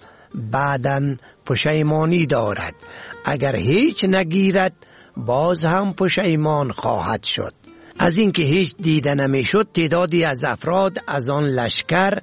بعداً پشیمانی دارد، اگر هیچ نگیرد باز هم پشیمان خواهد شد. از اینکه هیچ دیده نمیشد تعدادی از افراد از آن لشکر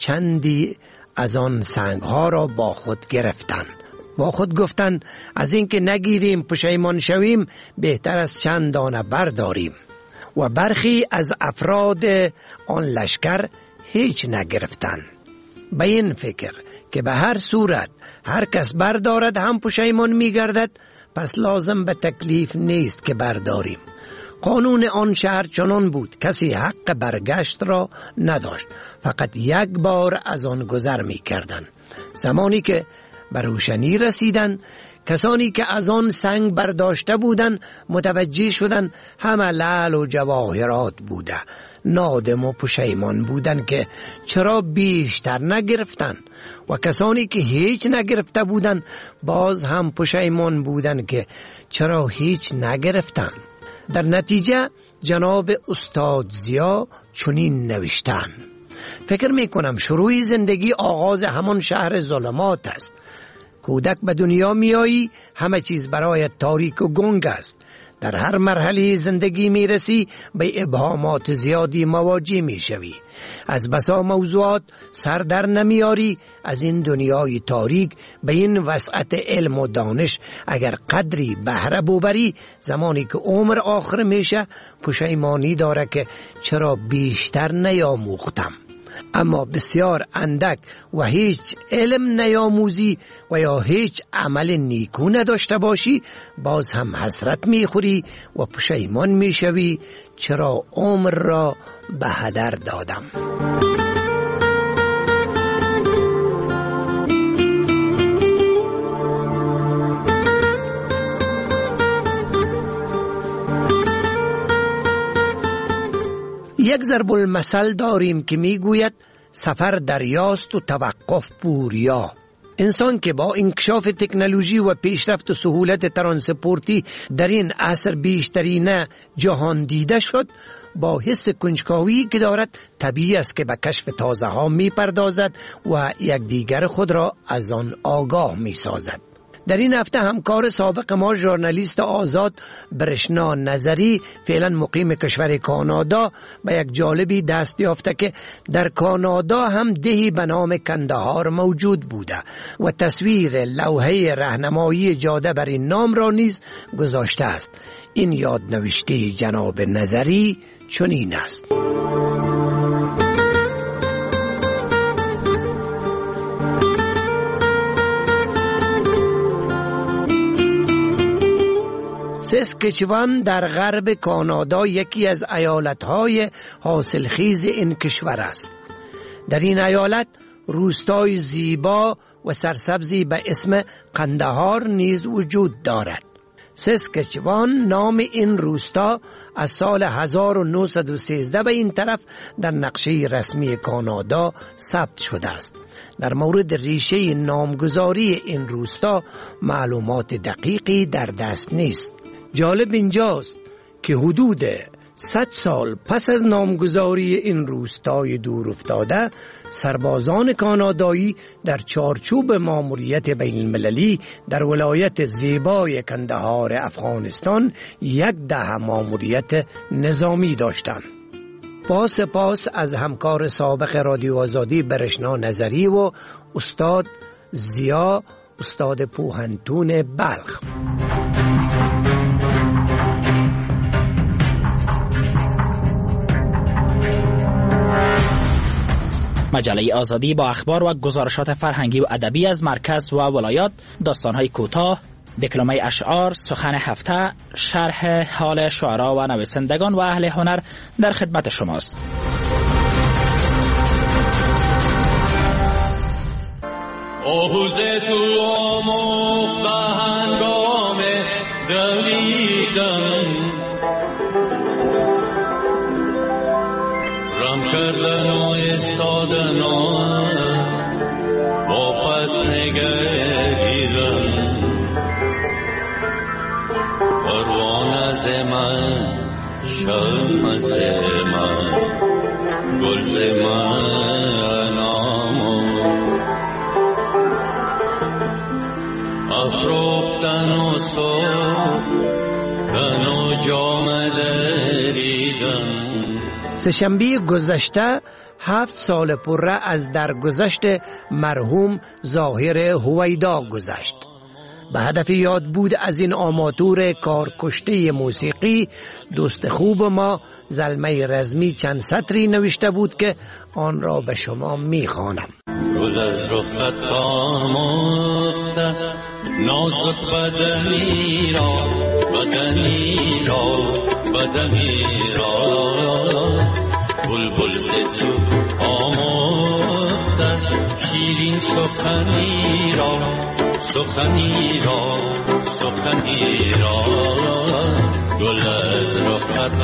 چندی از آن سنگها را با خود گرفتند. با خود گفتند از اینکه نگیریم پشیمان شویم بهتر از چند دانه برداریم. و برخی از افراد آن لشکر هیچ نگرفتند، به این فکر که به هر صورت هر کس بردارد هم پشیمان میگردد، پس لازم به تکلیف نیست که برداریم. قانون آن شهر چنان بود: کسی حق برگشت را نداشت، فقط یک بار از آن گذر می کردن. زمانی که به روشنی رسیدن، کسانی که از آن سنگ برداشته بودند متوجه شدند همه لعل و جواهرات بوده. نادم و پشیمان بودند که چرا بیشتر نگرفتند، و کسانی که هیچ نگرفته بودند باز هم پشیمان بودند که چرا هیچ نگرفتند. در نتیجه جناب استاد ضیا چنین نوشتن: فکر می کنم شروع زندگی آغاز همان شهر ظلمات است. کودک به دنیا می آیی، همه چیز برای تاریک و گنگ است. در هر مرحله زندگی می رسی به ابهامات زیادی مواجه می شوی. از بسا موضوعات سر در نمیاری. از این دنیای تاریک به این وسعت علم و دانش اگر قدری بهره ببری، زمانی که عمر آخر میشه پشیمانی داره که چرا بیشتر نیاموختم. اما بسیار اندک و هیچ علم نیاموزی و یا هیچ عمل نیکو نداشته باشی، باز هم حسرت میخوری و پشیمان میشوی چرا عمر را به هدر دادم. یک ضرب المثل داریم که میگوید سفر دریاست و توقف بوریا. انسان که با انکشاف تکنولوژی و پیشرفت و سهولت ترانسپورتی در این عصر بیشترین جهان دیده شد، با حس کنجکاوی که دارد طبیعی است که به کشف تازه ها می پردازد و یک دیگر خود را از آن آگاه می سازد. در این هفته همکار سابق ما ژورنالیست آزاد برشنا نظری، فعلا مقیم کشور کانادا، به یک جالبی دست یافته که در کانادا هم دهی به نام کندهار موجود بوده و تصویر لوحه راهنمایی جاده بر این نام را نیز گذاشته است. این یادنوشته جناب نظری چنین است: ساسکچوان در غرب کانادا یکی از ایالت‌های حاصلخیز این کشور است. در این ایالت روستای زیبا و سرسبزی به اسم قندهار نیز وجود دارد. ساسکچوان نام این روستا از سال 1913 به این طرف در نقشه رسمی کانادا ثبت شده است. در مورد ریشه نامگذاری این روستا معلومات دقیقی در دست نیست. جالب اینجاست که حدود 100 سال پس از نامگذاری این روستای دور افتاده، سربازان کانادایی در چارچوب ماموریت بین المللی در ولایت زیبای کندهار افغانستان 10 ماموریت نظامی داشتند. با سپاس از همکار سابق رادیو آزادی برشنا نظری و استاد زیا، استاد پوهنتون بلخ. مجله آزادی با اخبار و گزارشات فرهنگی و ادبی از مرکز و ولایات، داستان‌های کوتاه، دکلمه اشعار، سخن هفته، شرح حال شعرا و نویسندگان و اهل هنر در خدمت شماست. آهوز تو آموخت به هنگام دویدن، رم کردن و استادن و واپس نگریدن. پروانه ز من، شمع ز من، گل ز من افروختن و سوختن و جام دریدن. سه‌شنبه گذشته 7 سال پره از درگذشت مرحوم ظاهر هویدا گذشت. به هدف یاد بود از این آماتور کارکشته موسیقی، دوست خوب ما زلمه رزمی چند سطری نوشته بود که آن را به شما میخوانم. روز از رخت آموخته نازک بدنی را، بدنی را، بدنی را، بلبل ز تو آموخته شیرین سخنی را، سخنی را، سخنی را، گل از رخت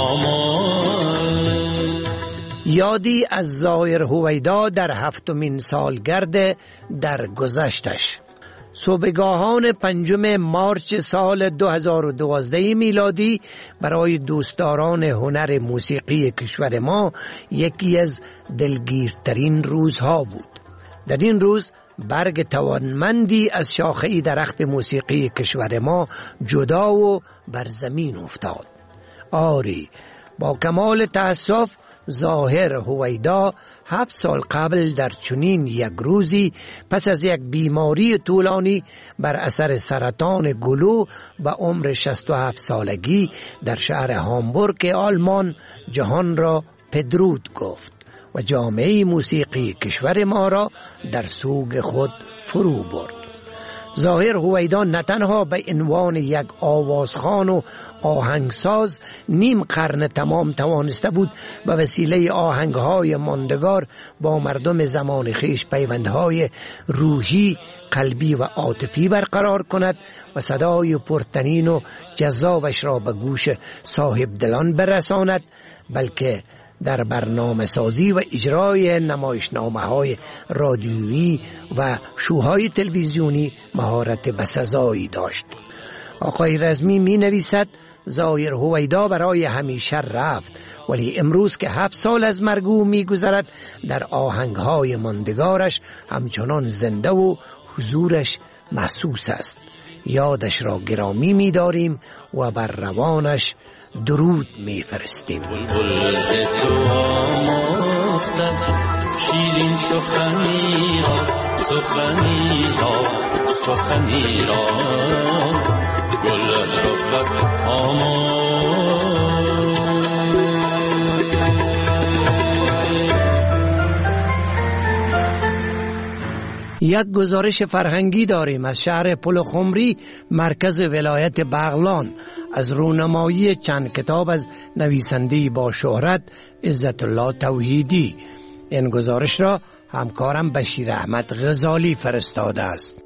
آموخته. یادی از ظاهر هویدا در 7مین سالگرد درگذشتش. صبحگاهان 5 مارس سال 2012 میلادی برای دوستداران هنر موسیقی کشور ما یکی از دلگیرترین روزها بود. در این روز برگ توانمندی از شاخه درخت موسیقی کشور ما جدا و بر زمین افتاد. آری، با کمال تأسف ظاهر هویدا 7 سال قبل در چنین یک روزی پس از یک بیماری طولانی بر اثر سرطان گلو به عمر 67 سالگی در شهر هامبورگ آلمان جهان را پدرود گفت و جامعه موسیقی کشور ما را در سوگ خود فرو برد. ظاهر هویدا نه تنها به عنوان یک آوازخوان و آهنگساز نیم قرن تمام توانسته بود به وسیله آهنگهای ماندگار با مردم زمان خیش پیوندهای روحی، قلبی و عاطفی برقرار کند و صدای پرطنین و جذابش را به گوش صاحب دلان برساند، بلکه در برنامه سازی و اجرای نمایشنامه‌های رادیویی و شوهای تلویزیونی مهارت بسزایی داشت. آقای رزمی می نویسد ظاهر هویدا برای همیشه رفت، ولی امروز که 7 سال از مرگ او می گذرد در آهنگهای ماندگارش همچنان زنده و حضورش محسوس است. یادش را گرامی می داریم و بر روانش درود می فرستیم. بلبل ز تو آموخته شیرین سخنی را، سخنی را، سخنی را، گل از رخت آموخته. یک گزارش فرهنگی داریم از شهر پلخمری مرکز ولایت بغلان از رونمایی چند کتاب از نویسنده با شهرت عزت الله توحیدی. این گزارش را همکارم بشیر احمد غزالی فرستاده است.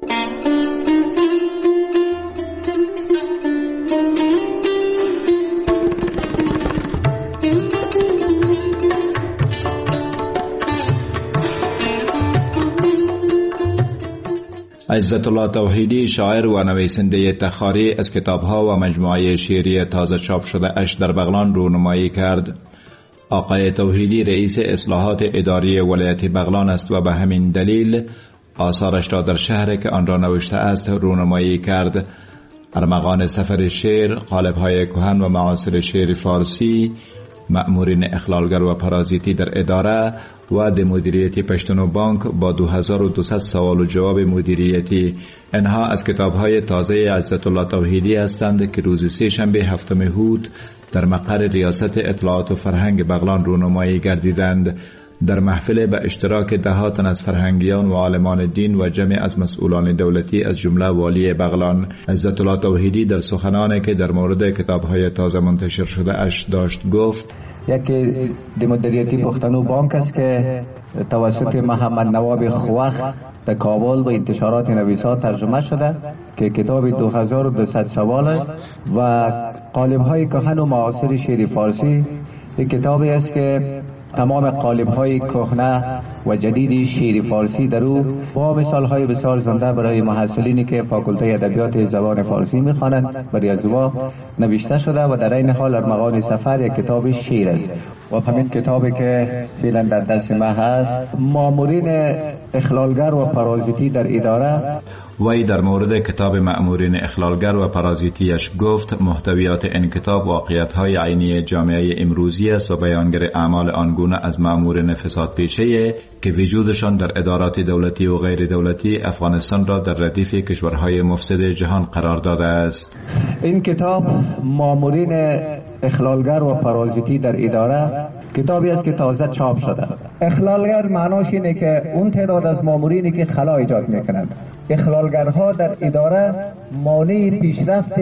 عزت الله توحیدی شاعر و نویسنده تخاری از کتابها و مجموعه شعری تازه چاپ شده اش در بغلان رونمایی کرد. آقای توحیدی رئیس اصلاحات اداری ولایت بغلان است و به همین دلیل آثارش را در شهر که آن را نوشته است رونمایی کرد. ارمغان سفر شعر، قالب‌های کهن و معاصر شعر فارسی، مأمورین اخلالگر و پارازیتی در اداره و د مدیریتی پشتون و بانک با 2200 سوال و جواب مدیریتی. اینها از کتاب‌های تازه عزت الله توحیدی هستند که روز سه‌شنبه 7 هود در مقر ریاست اطلاعات و فرهنگ بغلان رونمایی گردیدند. در محفل به اشتراک دهاتن از فرهنگیان و عالمان دین و جمع از مسئولان دولتی از جمله والی بغلان، عزت الله توحیدی در سخنانی که در مورد کتاب‌های تازه منتشر شده اش داشت گفت: یکی د مدیریتی پښتنو بانک است که توسط محمد نواب خوخ در کابل و انتشارات نویسا ترجمه شده که کتاب 2200 سوال و قالب‌های کهن و معاصر شعر فارسی. این کتابی است که تمام قالب‌های کهنه و جدید شعر فارسی در او با مثال‌های بسیار زنده برای محصلینی که فاکولته ادبیات زبان فارسی می‌خوانند برای ازوا نوشته شده و در این حال ارمغان سفر یک کتاب شعر است. و همین کتابی که فعلا در دست ما هست، مامورین اخلالگر و پارازیتی در اداره. وی در مورد کتاب مأمورین اخلالگر و پارازیتیش گفت محتویات این کتاب واقعیت‌های عینی جامعه امروزی است و بیانگر اعمال آنگونه از مأمورین فساد پیشه که وجودشان در ادارات دولتی و غیر دولتی افغانستان را در ردیف کشورهای مفسد جهان قرار داده است. این کتاب مأمورین اخلالگر و پارازیتی در اداره کتابی است که تازه چاپ شده. اخلالگر معناش اینه که اون تعداد از مامورینی که خلا ایجاد میکنند. اخلالگرها در اداره مانع پیشرفت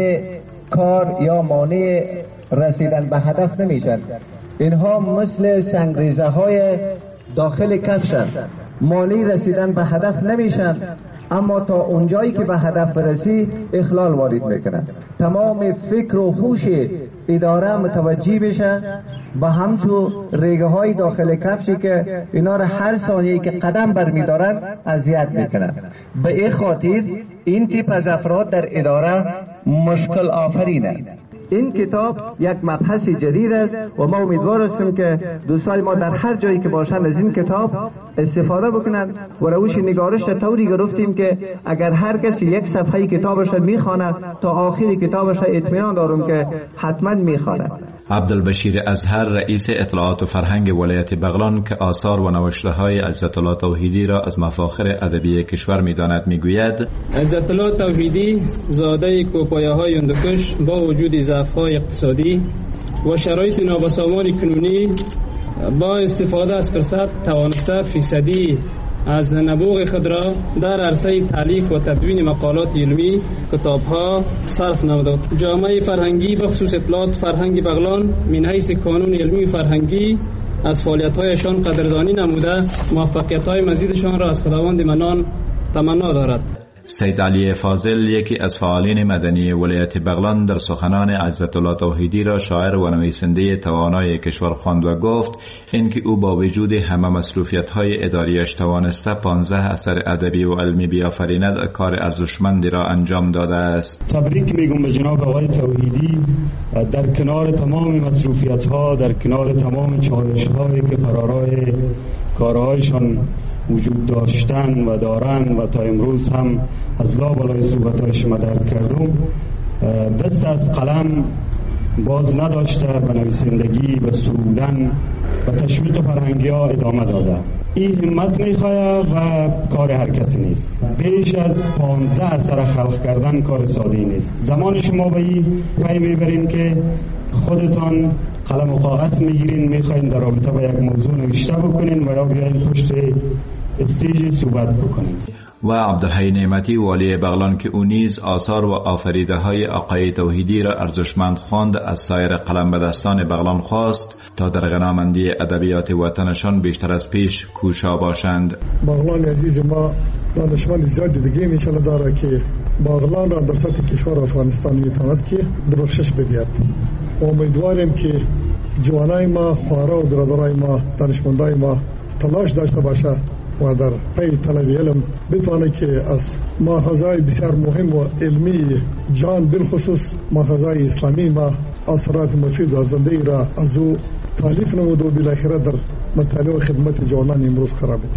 کار یا مانع رسیدن به هدف نمیشن. اینها مثل سنگریزه های داخل کفشن، مانع رسیدن به هدف نمیشن، اما تا اونجایی که به هدف برسی اخلال وارد میکنن. تمام فکر و هوش اداره متوجه بشه به همچون ریگه های داخل کفشی که اینا را هر ثانیه که قدم برمیدارن اذیت میکنن. به این خاطر این تیپ از افراد در اداره مشکل آفرینه. این کتاب یک مبحث جدید است و ما امیدوار هستیم که دوستان ما در هر جایی که باشند از این کتاب استفاده بکنند و روش نگارش را طوری گرفتیم که اگر هر کسی یک صفحه کتابش را میخواند تا آخر کتابش را اطمینان دارم که حتما میخواند. عبدالبشیر ازهر رئیس اطلاعات و فرهنگ ولایت بغلان که آثار و نوشته‌های عزت الله توحیدی را از مفاخر ادبی کشور می‌داند میگوید: عزت الله توحیدی زاده کوپایه‌های هندوکش با وجود ضعف‌های اقتصادی و شرایط نابسامان کنونی با استفاده از فرصت توانسته فیصدی از نبوغ خود را در عرصه تالیف و تدوین مقالات علمی کتاب‌ها صرف نمود. جامعه فرهنگی به خصوص اطلاعات فرهنگ بغلان من حیث کانون علمی فرهنگی از فعالیت‌هایشان قدردانی نموده موفقیت‌های مزیدشان را از خداوند منان تمنا دارد. سید علی فاضل یکی از فعالین مدنی ولایت بغلان در سخنان عزت الله توحیدی را شاعر و نویسنده توانای کشور خواند و گفت اینکه او با وجود همه مصروفیت‌های اداریش توانسته 15 اثر ادبی و علمی بیافریند کار ارزشمندی را انجام داده است. تبریک میگم به جناب آقای توحیدی در کنار تمام مصروفیت‌ها، در کنار تمام چالش‌هایی که فرارای کارهایشان وجود داشتن و دارن و تا امروز هم از لابلای صحبت‌های شما درک کردم، دست از قلم باز نداشته به نویسندگی، به سرودن و تشویق فرهنگی ها ادامه داده. این همت میخواه و کار هر کسی نیست. بیش از 15 اثر خلق کردن کار ساده نیست. زمان شما به این پی میبرین که خودتان قلم و کاغذ میگیرین، میخواین در رابطه با یک موضوع نوشته بکنین و یا بیاین پشت استیجی صحبت بکنیم. و عبدالحی نعمتی والی بغلان که او نیز آثار و آفریده های آقای توحیدی را ارزشمند خواند، از سایر قلمبدستان بغلان خواست تا در غنامندی ادبیات وطنشان بیشتر از پیش کوشا باشند. بغلان عزیز ما دانشمند زیادی دیگه میشله داره که بغلان را در سطح کشور افغانستان میتواند که درخشش بدهد. امیدواریم که جوانای ما، خوارا و برادرای ما، دانشمندای ما تلاش داشته باشه و در پی طلب علم بتوانه که از ماخذهای بسیار مهم و علمی جان، بالخصوص ماخذهای اسلامی ما، اثرات مفید و زنده را از او تالیف نمود و بالاخره در مطالعه و خدمت جوانان امروز قرار بده.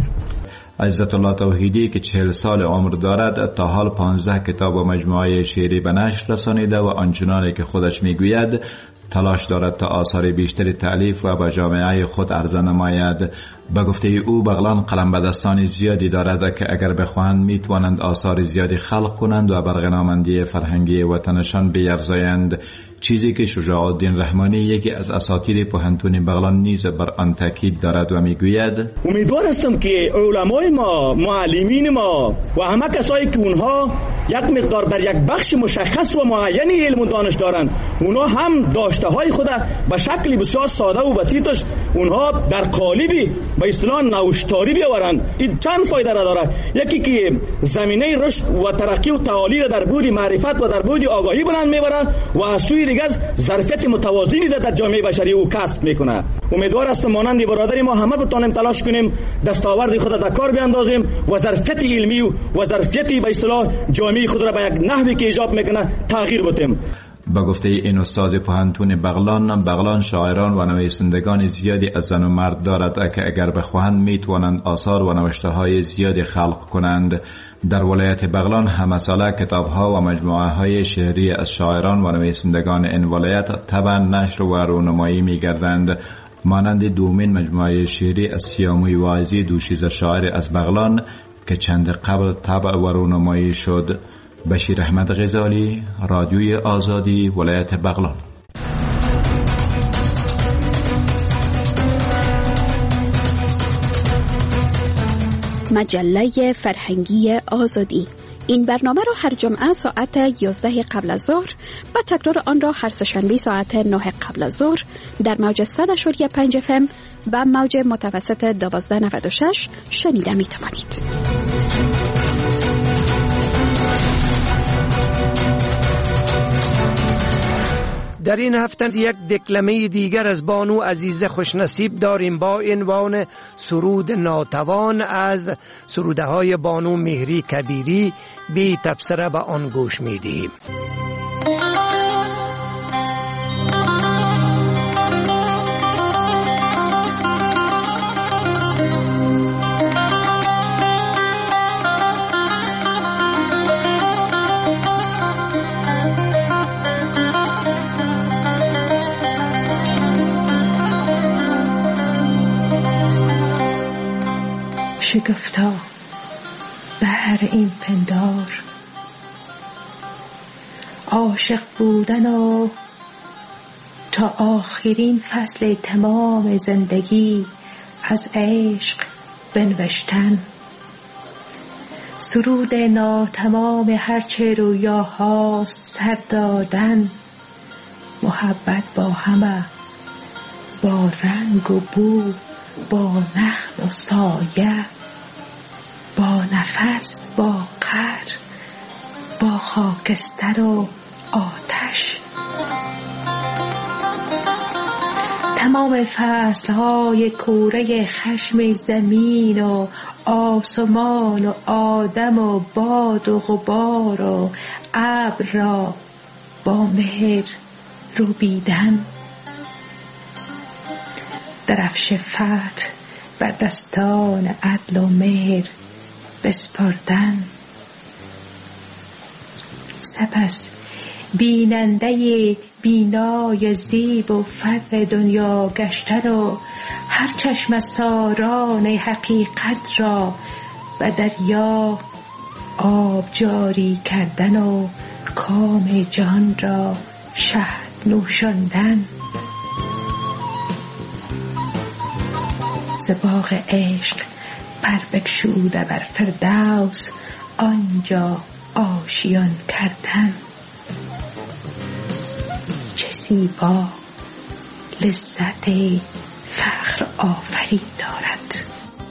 عزت الله توحیدی که 40 سال عمر دارد تا حال 15 کتاب و مجموعه شعری به نشر رسانیده و آنچنانی که خودش میگوید تلاش دارد تا آثار بیشتری تألیف و به جامعه خود عرضه نماید. به گفته او بغلان قلمبدستان زیادی دارد که اگر بخواهند میتوانند آثار زیادی خلق کنند و بر غنامندی فرهنگی وطنشان بیفزایند، چیزی که شجاع الدین رحمانی یکی از اساتید پوهنتون بغلان نیز بر آن تاکید دارد و میگوید امیدوار هستم که علمای ما، معلمین ما و همه کسایی که اونها یک مقدار در یک بخش مشخص و معینی علم و دانش دارند، اونها هم داشته های خود به شکل بسیار ساده و بسیطش اونها در قالبی به اصطلاح نوشتاری بیاورند. این چند فایده را داره. یکی که زمینه رشد و ترقی و تعالی را در بود معرفت و در بود آگاهی بلند میبرند و از سوی دیگر ظرفیت متوازنی را در جامعه بشری او کسب میکنه. امیدوار هستم مانند برادری ما همه بتوانیم تلاش کنیم دستاورد خود در کار بیاندازیم و ظرفیت علمی و ظرفیت به اصطلاح جامعه خود را به یک نحوی که ایجاب میکنه تغییر بدیم. با گفته این استاد پوهنتون بغلان شاعران و نویسندگان زیادی از زن و مرد دارد که اگر بخواهند میتوانند آثار و نوشته های زیادی خلق کنند. در ولایت بغلان همساله کتاب ها و مجموعه های شعری از شاعران و نویسندگان این ولایت طبعا نشر و رونمایی میگردند، مانند دومین مجموعه شعری از سیاموی واعظی دوشیزه شاعر از بغلان که چند قبل طبع و رونمایی شد. بشیر احمد غزالی، رادیوی آزادی، ولایت بغلان. مجله فرهنگی آزادی. این برنامه را هر جمعه ساعت 11 قبل از ظهر و تکرار آن را هر سه‌شنبه ساعت 9 قبل از ظهر در موج 100.5 FM و موج متوسط 1296 شنیده می توانید. در این هفته یک دکلمه دیگر از بانو عزیزه خوشنصیب داریم با عنوان سرود ناتوان از سروده های بانو مهری کبیری. بی تبصره به آن گوش می دهیم. شگفتا بهر این پندار، عاشق بودن و تا آخرین فصل تمام زندگی از عشق بنوشتن، سرود ناتمام هرچه رویاهاست سر دادن، محبت با همه، با رنگ و بو، با نخل و سایه، با نفس، با قهر، با خاکستر و آتش. تمام فصلهای کوره خشم زمین و آسمان و آدم و باد و غبار و ابر را با مهر روبیدن، درفش فتح بر دستان عدل و مهر بسپردن. سپس بیننده بینای زیب و فر دنیا گشتن و هر چشم ساران حقیقت را به دریا آب جاری کردن و کام جان را شهد نوشاندن. ز باغ عشق پر بگشوده بر فردوس آنجا آشیان کردن. چه زیبا لذت فخر آفرین دارد.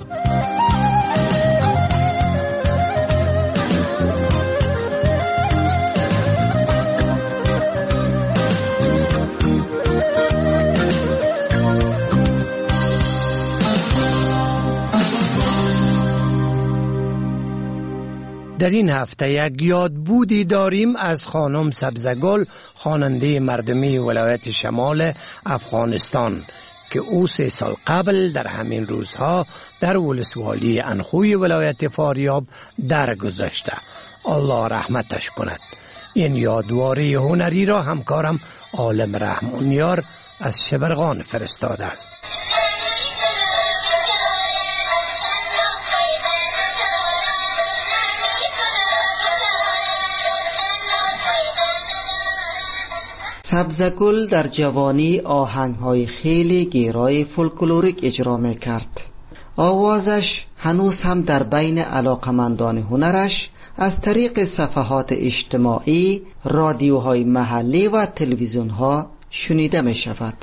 در این هفته یک یادبودی داریم از خانم سبزگل، خواننده مردمی ولایت شمال افغانستان که او 3 سال قبل در همین روزها در ولسوالی انخوی ولایت فاریاب درگذشته. الله رحمتش کند. این یادواری هنری را همکارم عالم رحمانیار از شبرغان فرستاده است. سبزگل در جوانی آهنگ‌های خیلی گیرای فولکلوریک اجرا می‌کرد. آوازش هنوز هم در بین علاقمندان هنرش از طریق صفحات اجتماعی، رادیوهای محلی و تلویزیون‌ها شنیده می‌شود.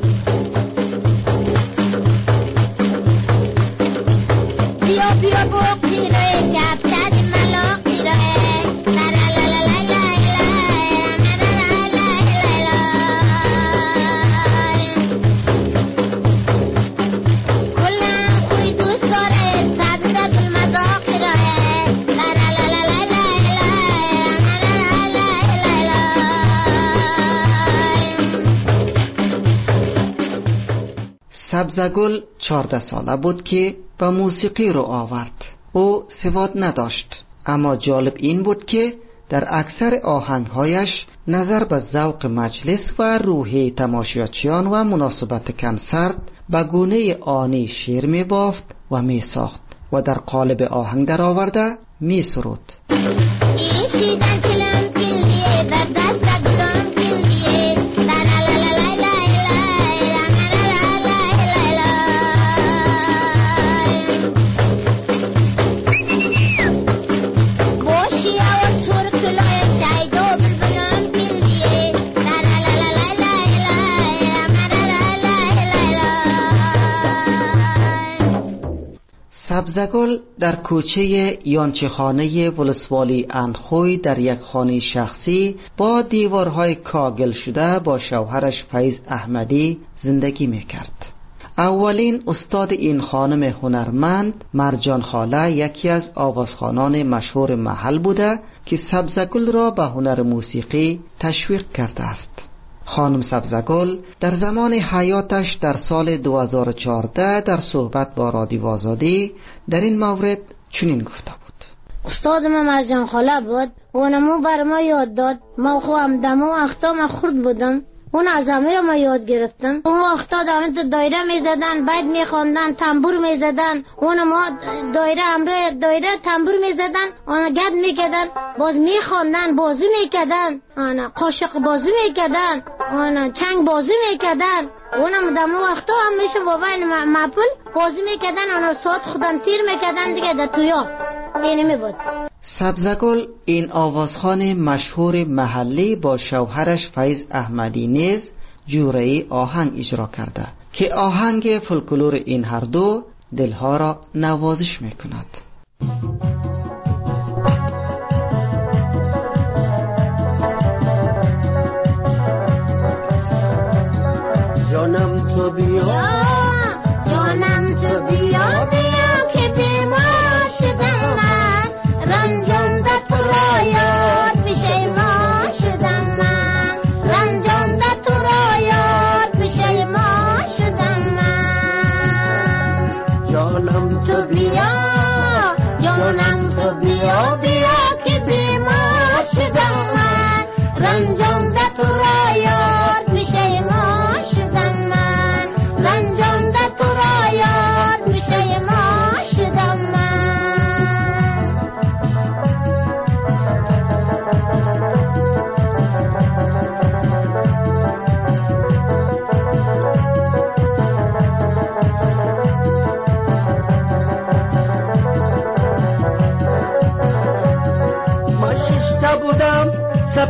سبزگل 14 ساله بود که به موسیقی رو آورد. او سواد نداشت، اما جالب این بود که در اکثر آهنگهایش نظر به ذوق مجلس و روحیه تماشاچیان و مناسبت کنسرت به گونه آنی شعر می بافت و می ساخت و در قالب آهنگ در آورده می سرود. سبزگل در کوچه یانچخانه ولسوالی انخوی در یک خانه شخصی با دیوارهای کاگل شده با شوهرش فیض احمدی زندگی میکرد. اولین استاد این خانم هنرمند مرجان خاله یکی از آوازخوانان مشهور محل بوده که سبزگل را به هنر موسیقی تشویق کرده است. خانم سبزگل در زمان حیاتش در سال 2014 در صحبت با رادیو آزادی در این مورد چنین گفته بود: استاد ما مرجان خاله بود، اونمو بر ما یاد داد. ما خودم دمو وقتا ما خرد بودم، اون از همه ما یاد گرفتن. اون وقتا دامت دایره میزدن، بعد میخواندن، تنبور میزدن. اون ما دایره امره دایره تنبور میزدن، اون گد میکردن، باز میخواندن، بازی میکردن، اون قاشق بازی میکردن، اون چنگ بازی میکردن. اونم دمو وقتا هم میشه بابا مپل بازی میکردن، اون ساعت خودم تیر میکردن دیگه در تویا. اینی میبود. سبزگل این آوازخوان مشهور محلی با شوهرش فیض احمدی نیز جوره‌ای آهنگ اجرا کرده که آهنگ فولکلور این هر دو دلها را نوازش میکند. جانم تو بیا، جانم تو بیا، بیا که بیمار شدم من، رنجانده تو را یاد پشیمان شدم من، رنجانده تو را یاد پشیمان شدم من. جانم تو بیا، جانم تو بیا، بیا که بیمار شدم من، رنجانده تو را یاد پشیمان شدم من، رنجانده تو را یاد پشیمان شدم من.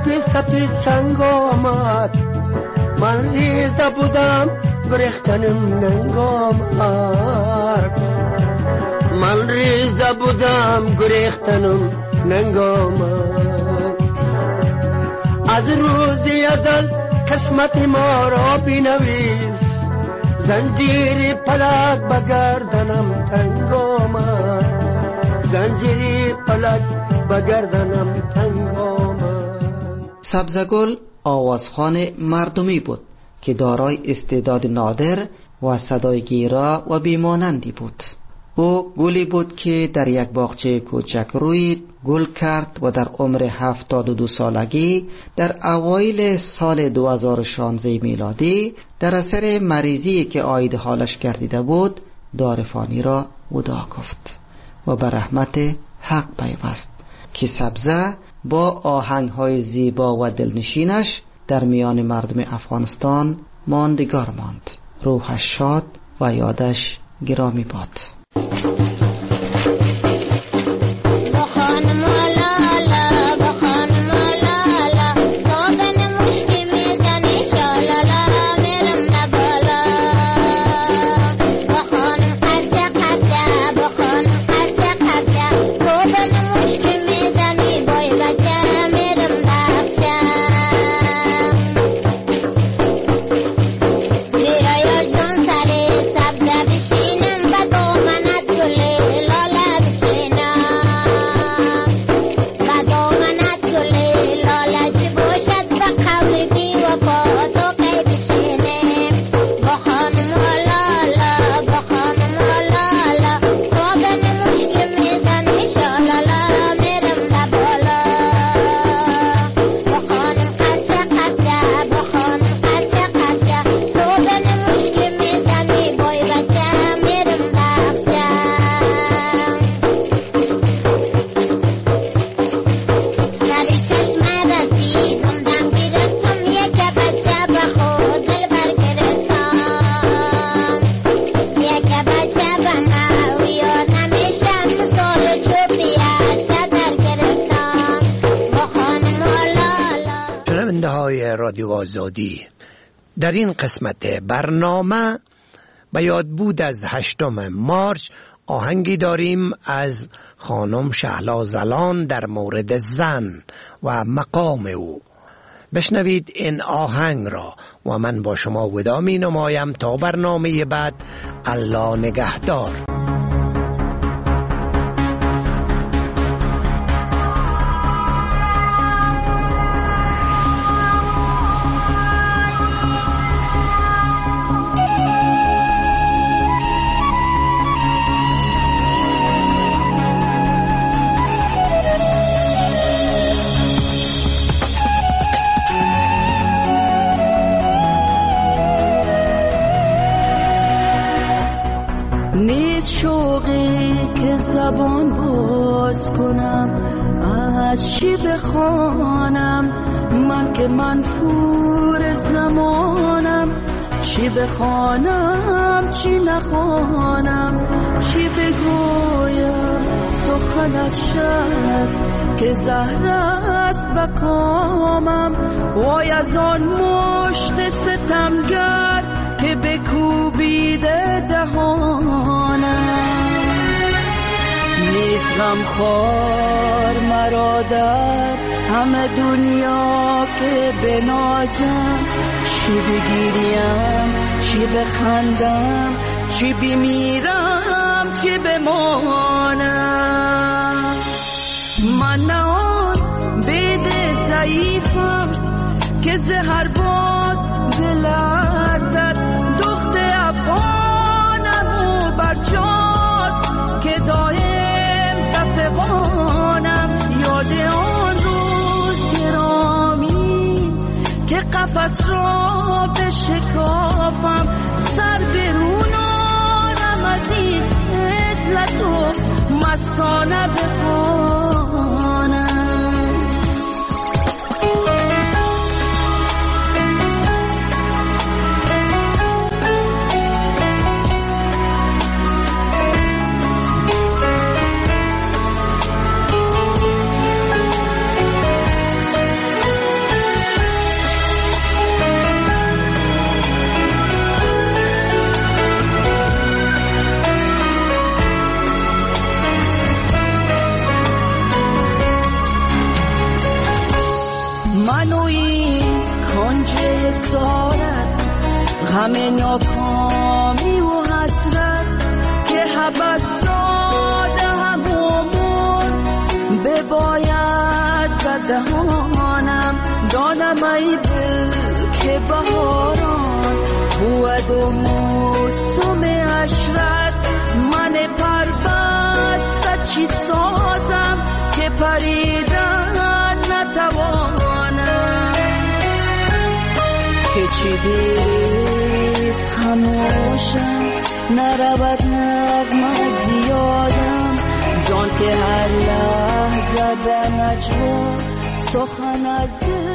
سپید سپید سنگ آمد، من ریزه بودم گریختنم ننگ آمد، من ریزه بودم گریختنم ننگ آمد. از روزی ازل قسمت ما را بینویس، زنجیری پلک بگردنم تنگ آمد، زنجیری پلک بگردنم تنگ آمد. سبزگل آوازخوان مردمی بود که دارای استعداد نادر و صدای گیرا و بیمانندی بود. او گلی بود که در یک باغچه کوچک روی گل کرد و در عمر 72 سالگی در اوایل سال 2016 میلادی در اثر مریضی که عاید حالش گردیده بود دارفانی را وداع گفت و به رحمت حق پیوست که سبزه با آهنگ‌های زیبا و دلنشینش در میان مردم افغانستان ماندگار ماند. روحش شاد و یادش گرامی باد. رادیو آزادی، در این قسمت برنامه به یاد بود از 8 مارچ آهنگی داریم از خانم شهلا زلان در مورد زن و مقام او. بشنوید این آهنگ را و من با شما وداع می نمایم تا برنامه بعد. الله نگهدار. زبان باز کنم از چی بخوانم، من که منفور زمانم، چی بخوانم چی نخوانم، چی بگویم سخن از شب که زهر است بکامم، وای از آن مشت ستمگر که بکوبیده دهانم. نیست غمخوار مرا در همه دنیا که بنازم، چی بگیریم چی بخندم، چی بمیرم چی بمانم. من نه آن بید ضعیفم که زهر باد بلرزد، دخت افغانم و برجاست که دایم دفقانم. یاد آن روز گرامی که قفس را بشکافم، سر برونارم از این عزلت و مستانه بخوانم. غم ناکامی و حسرت که حبس داده همون بباید به دهانم دانم ای دل که بهاران بود و موسم عشرت من پربست چی سازم که پریدن نتوانم که چی دیست خموشم نرود نغمه زیادم جان که هر لحظه به نجوا سخن از دل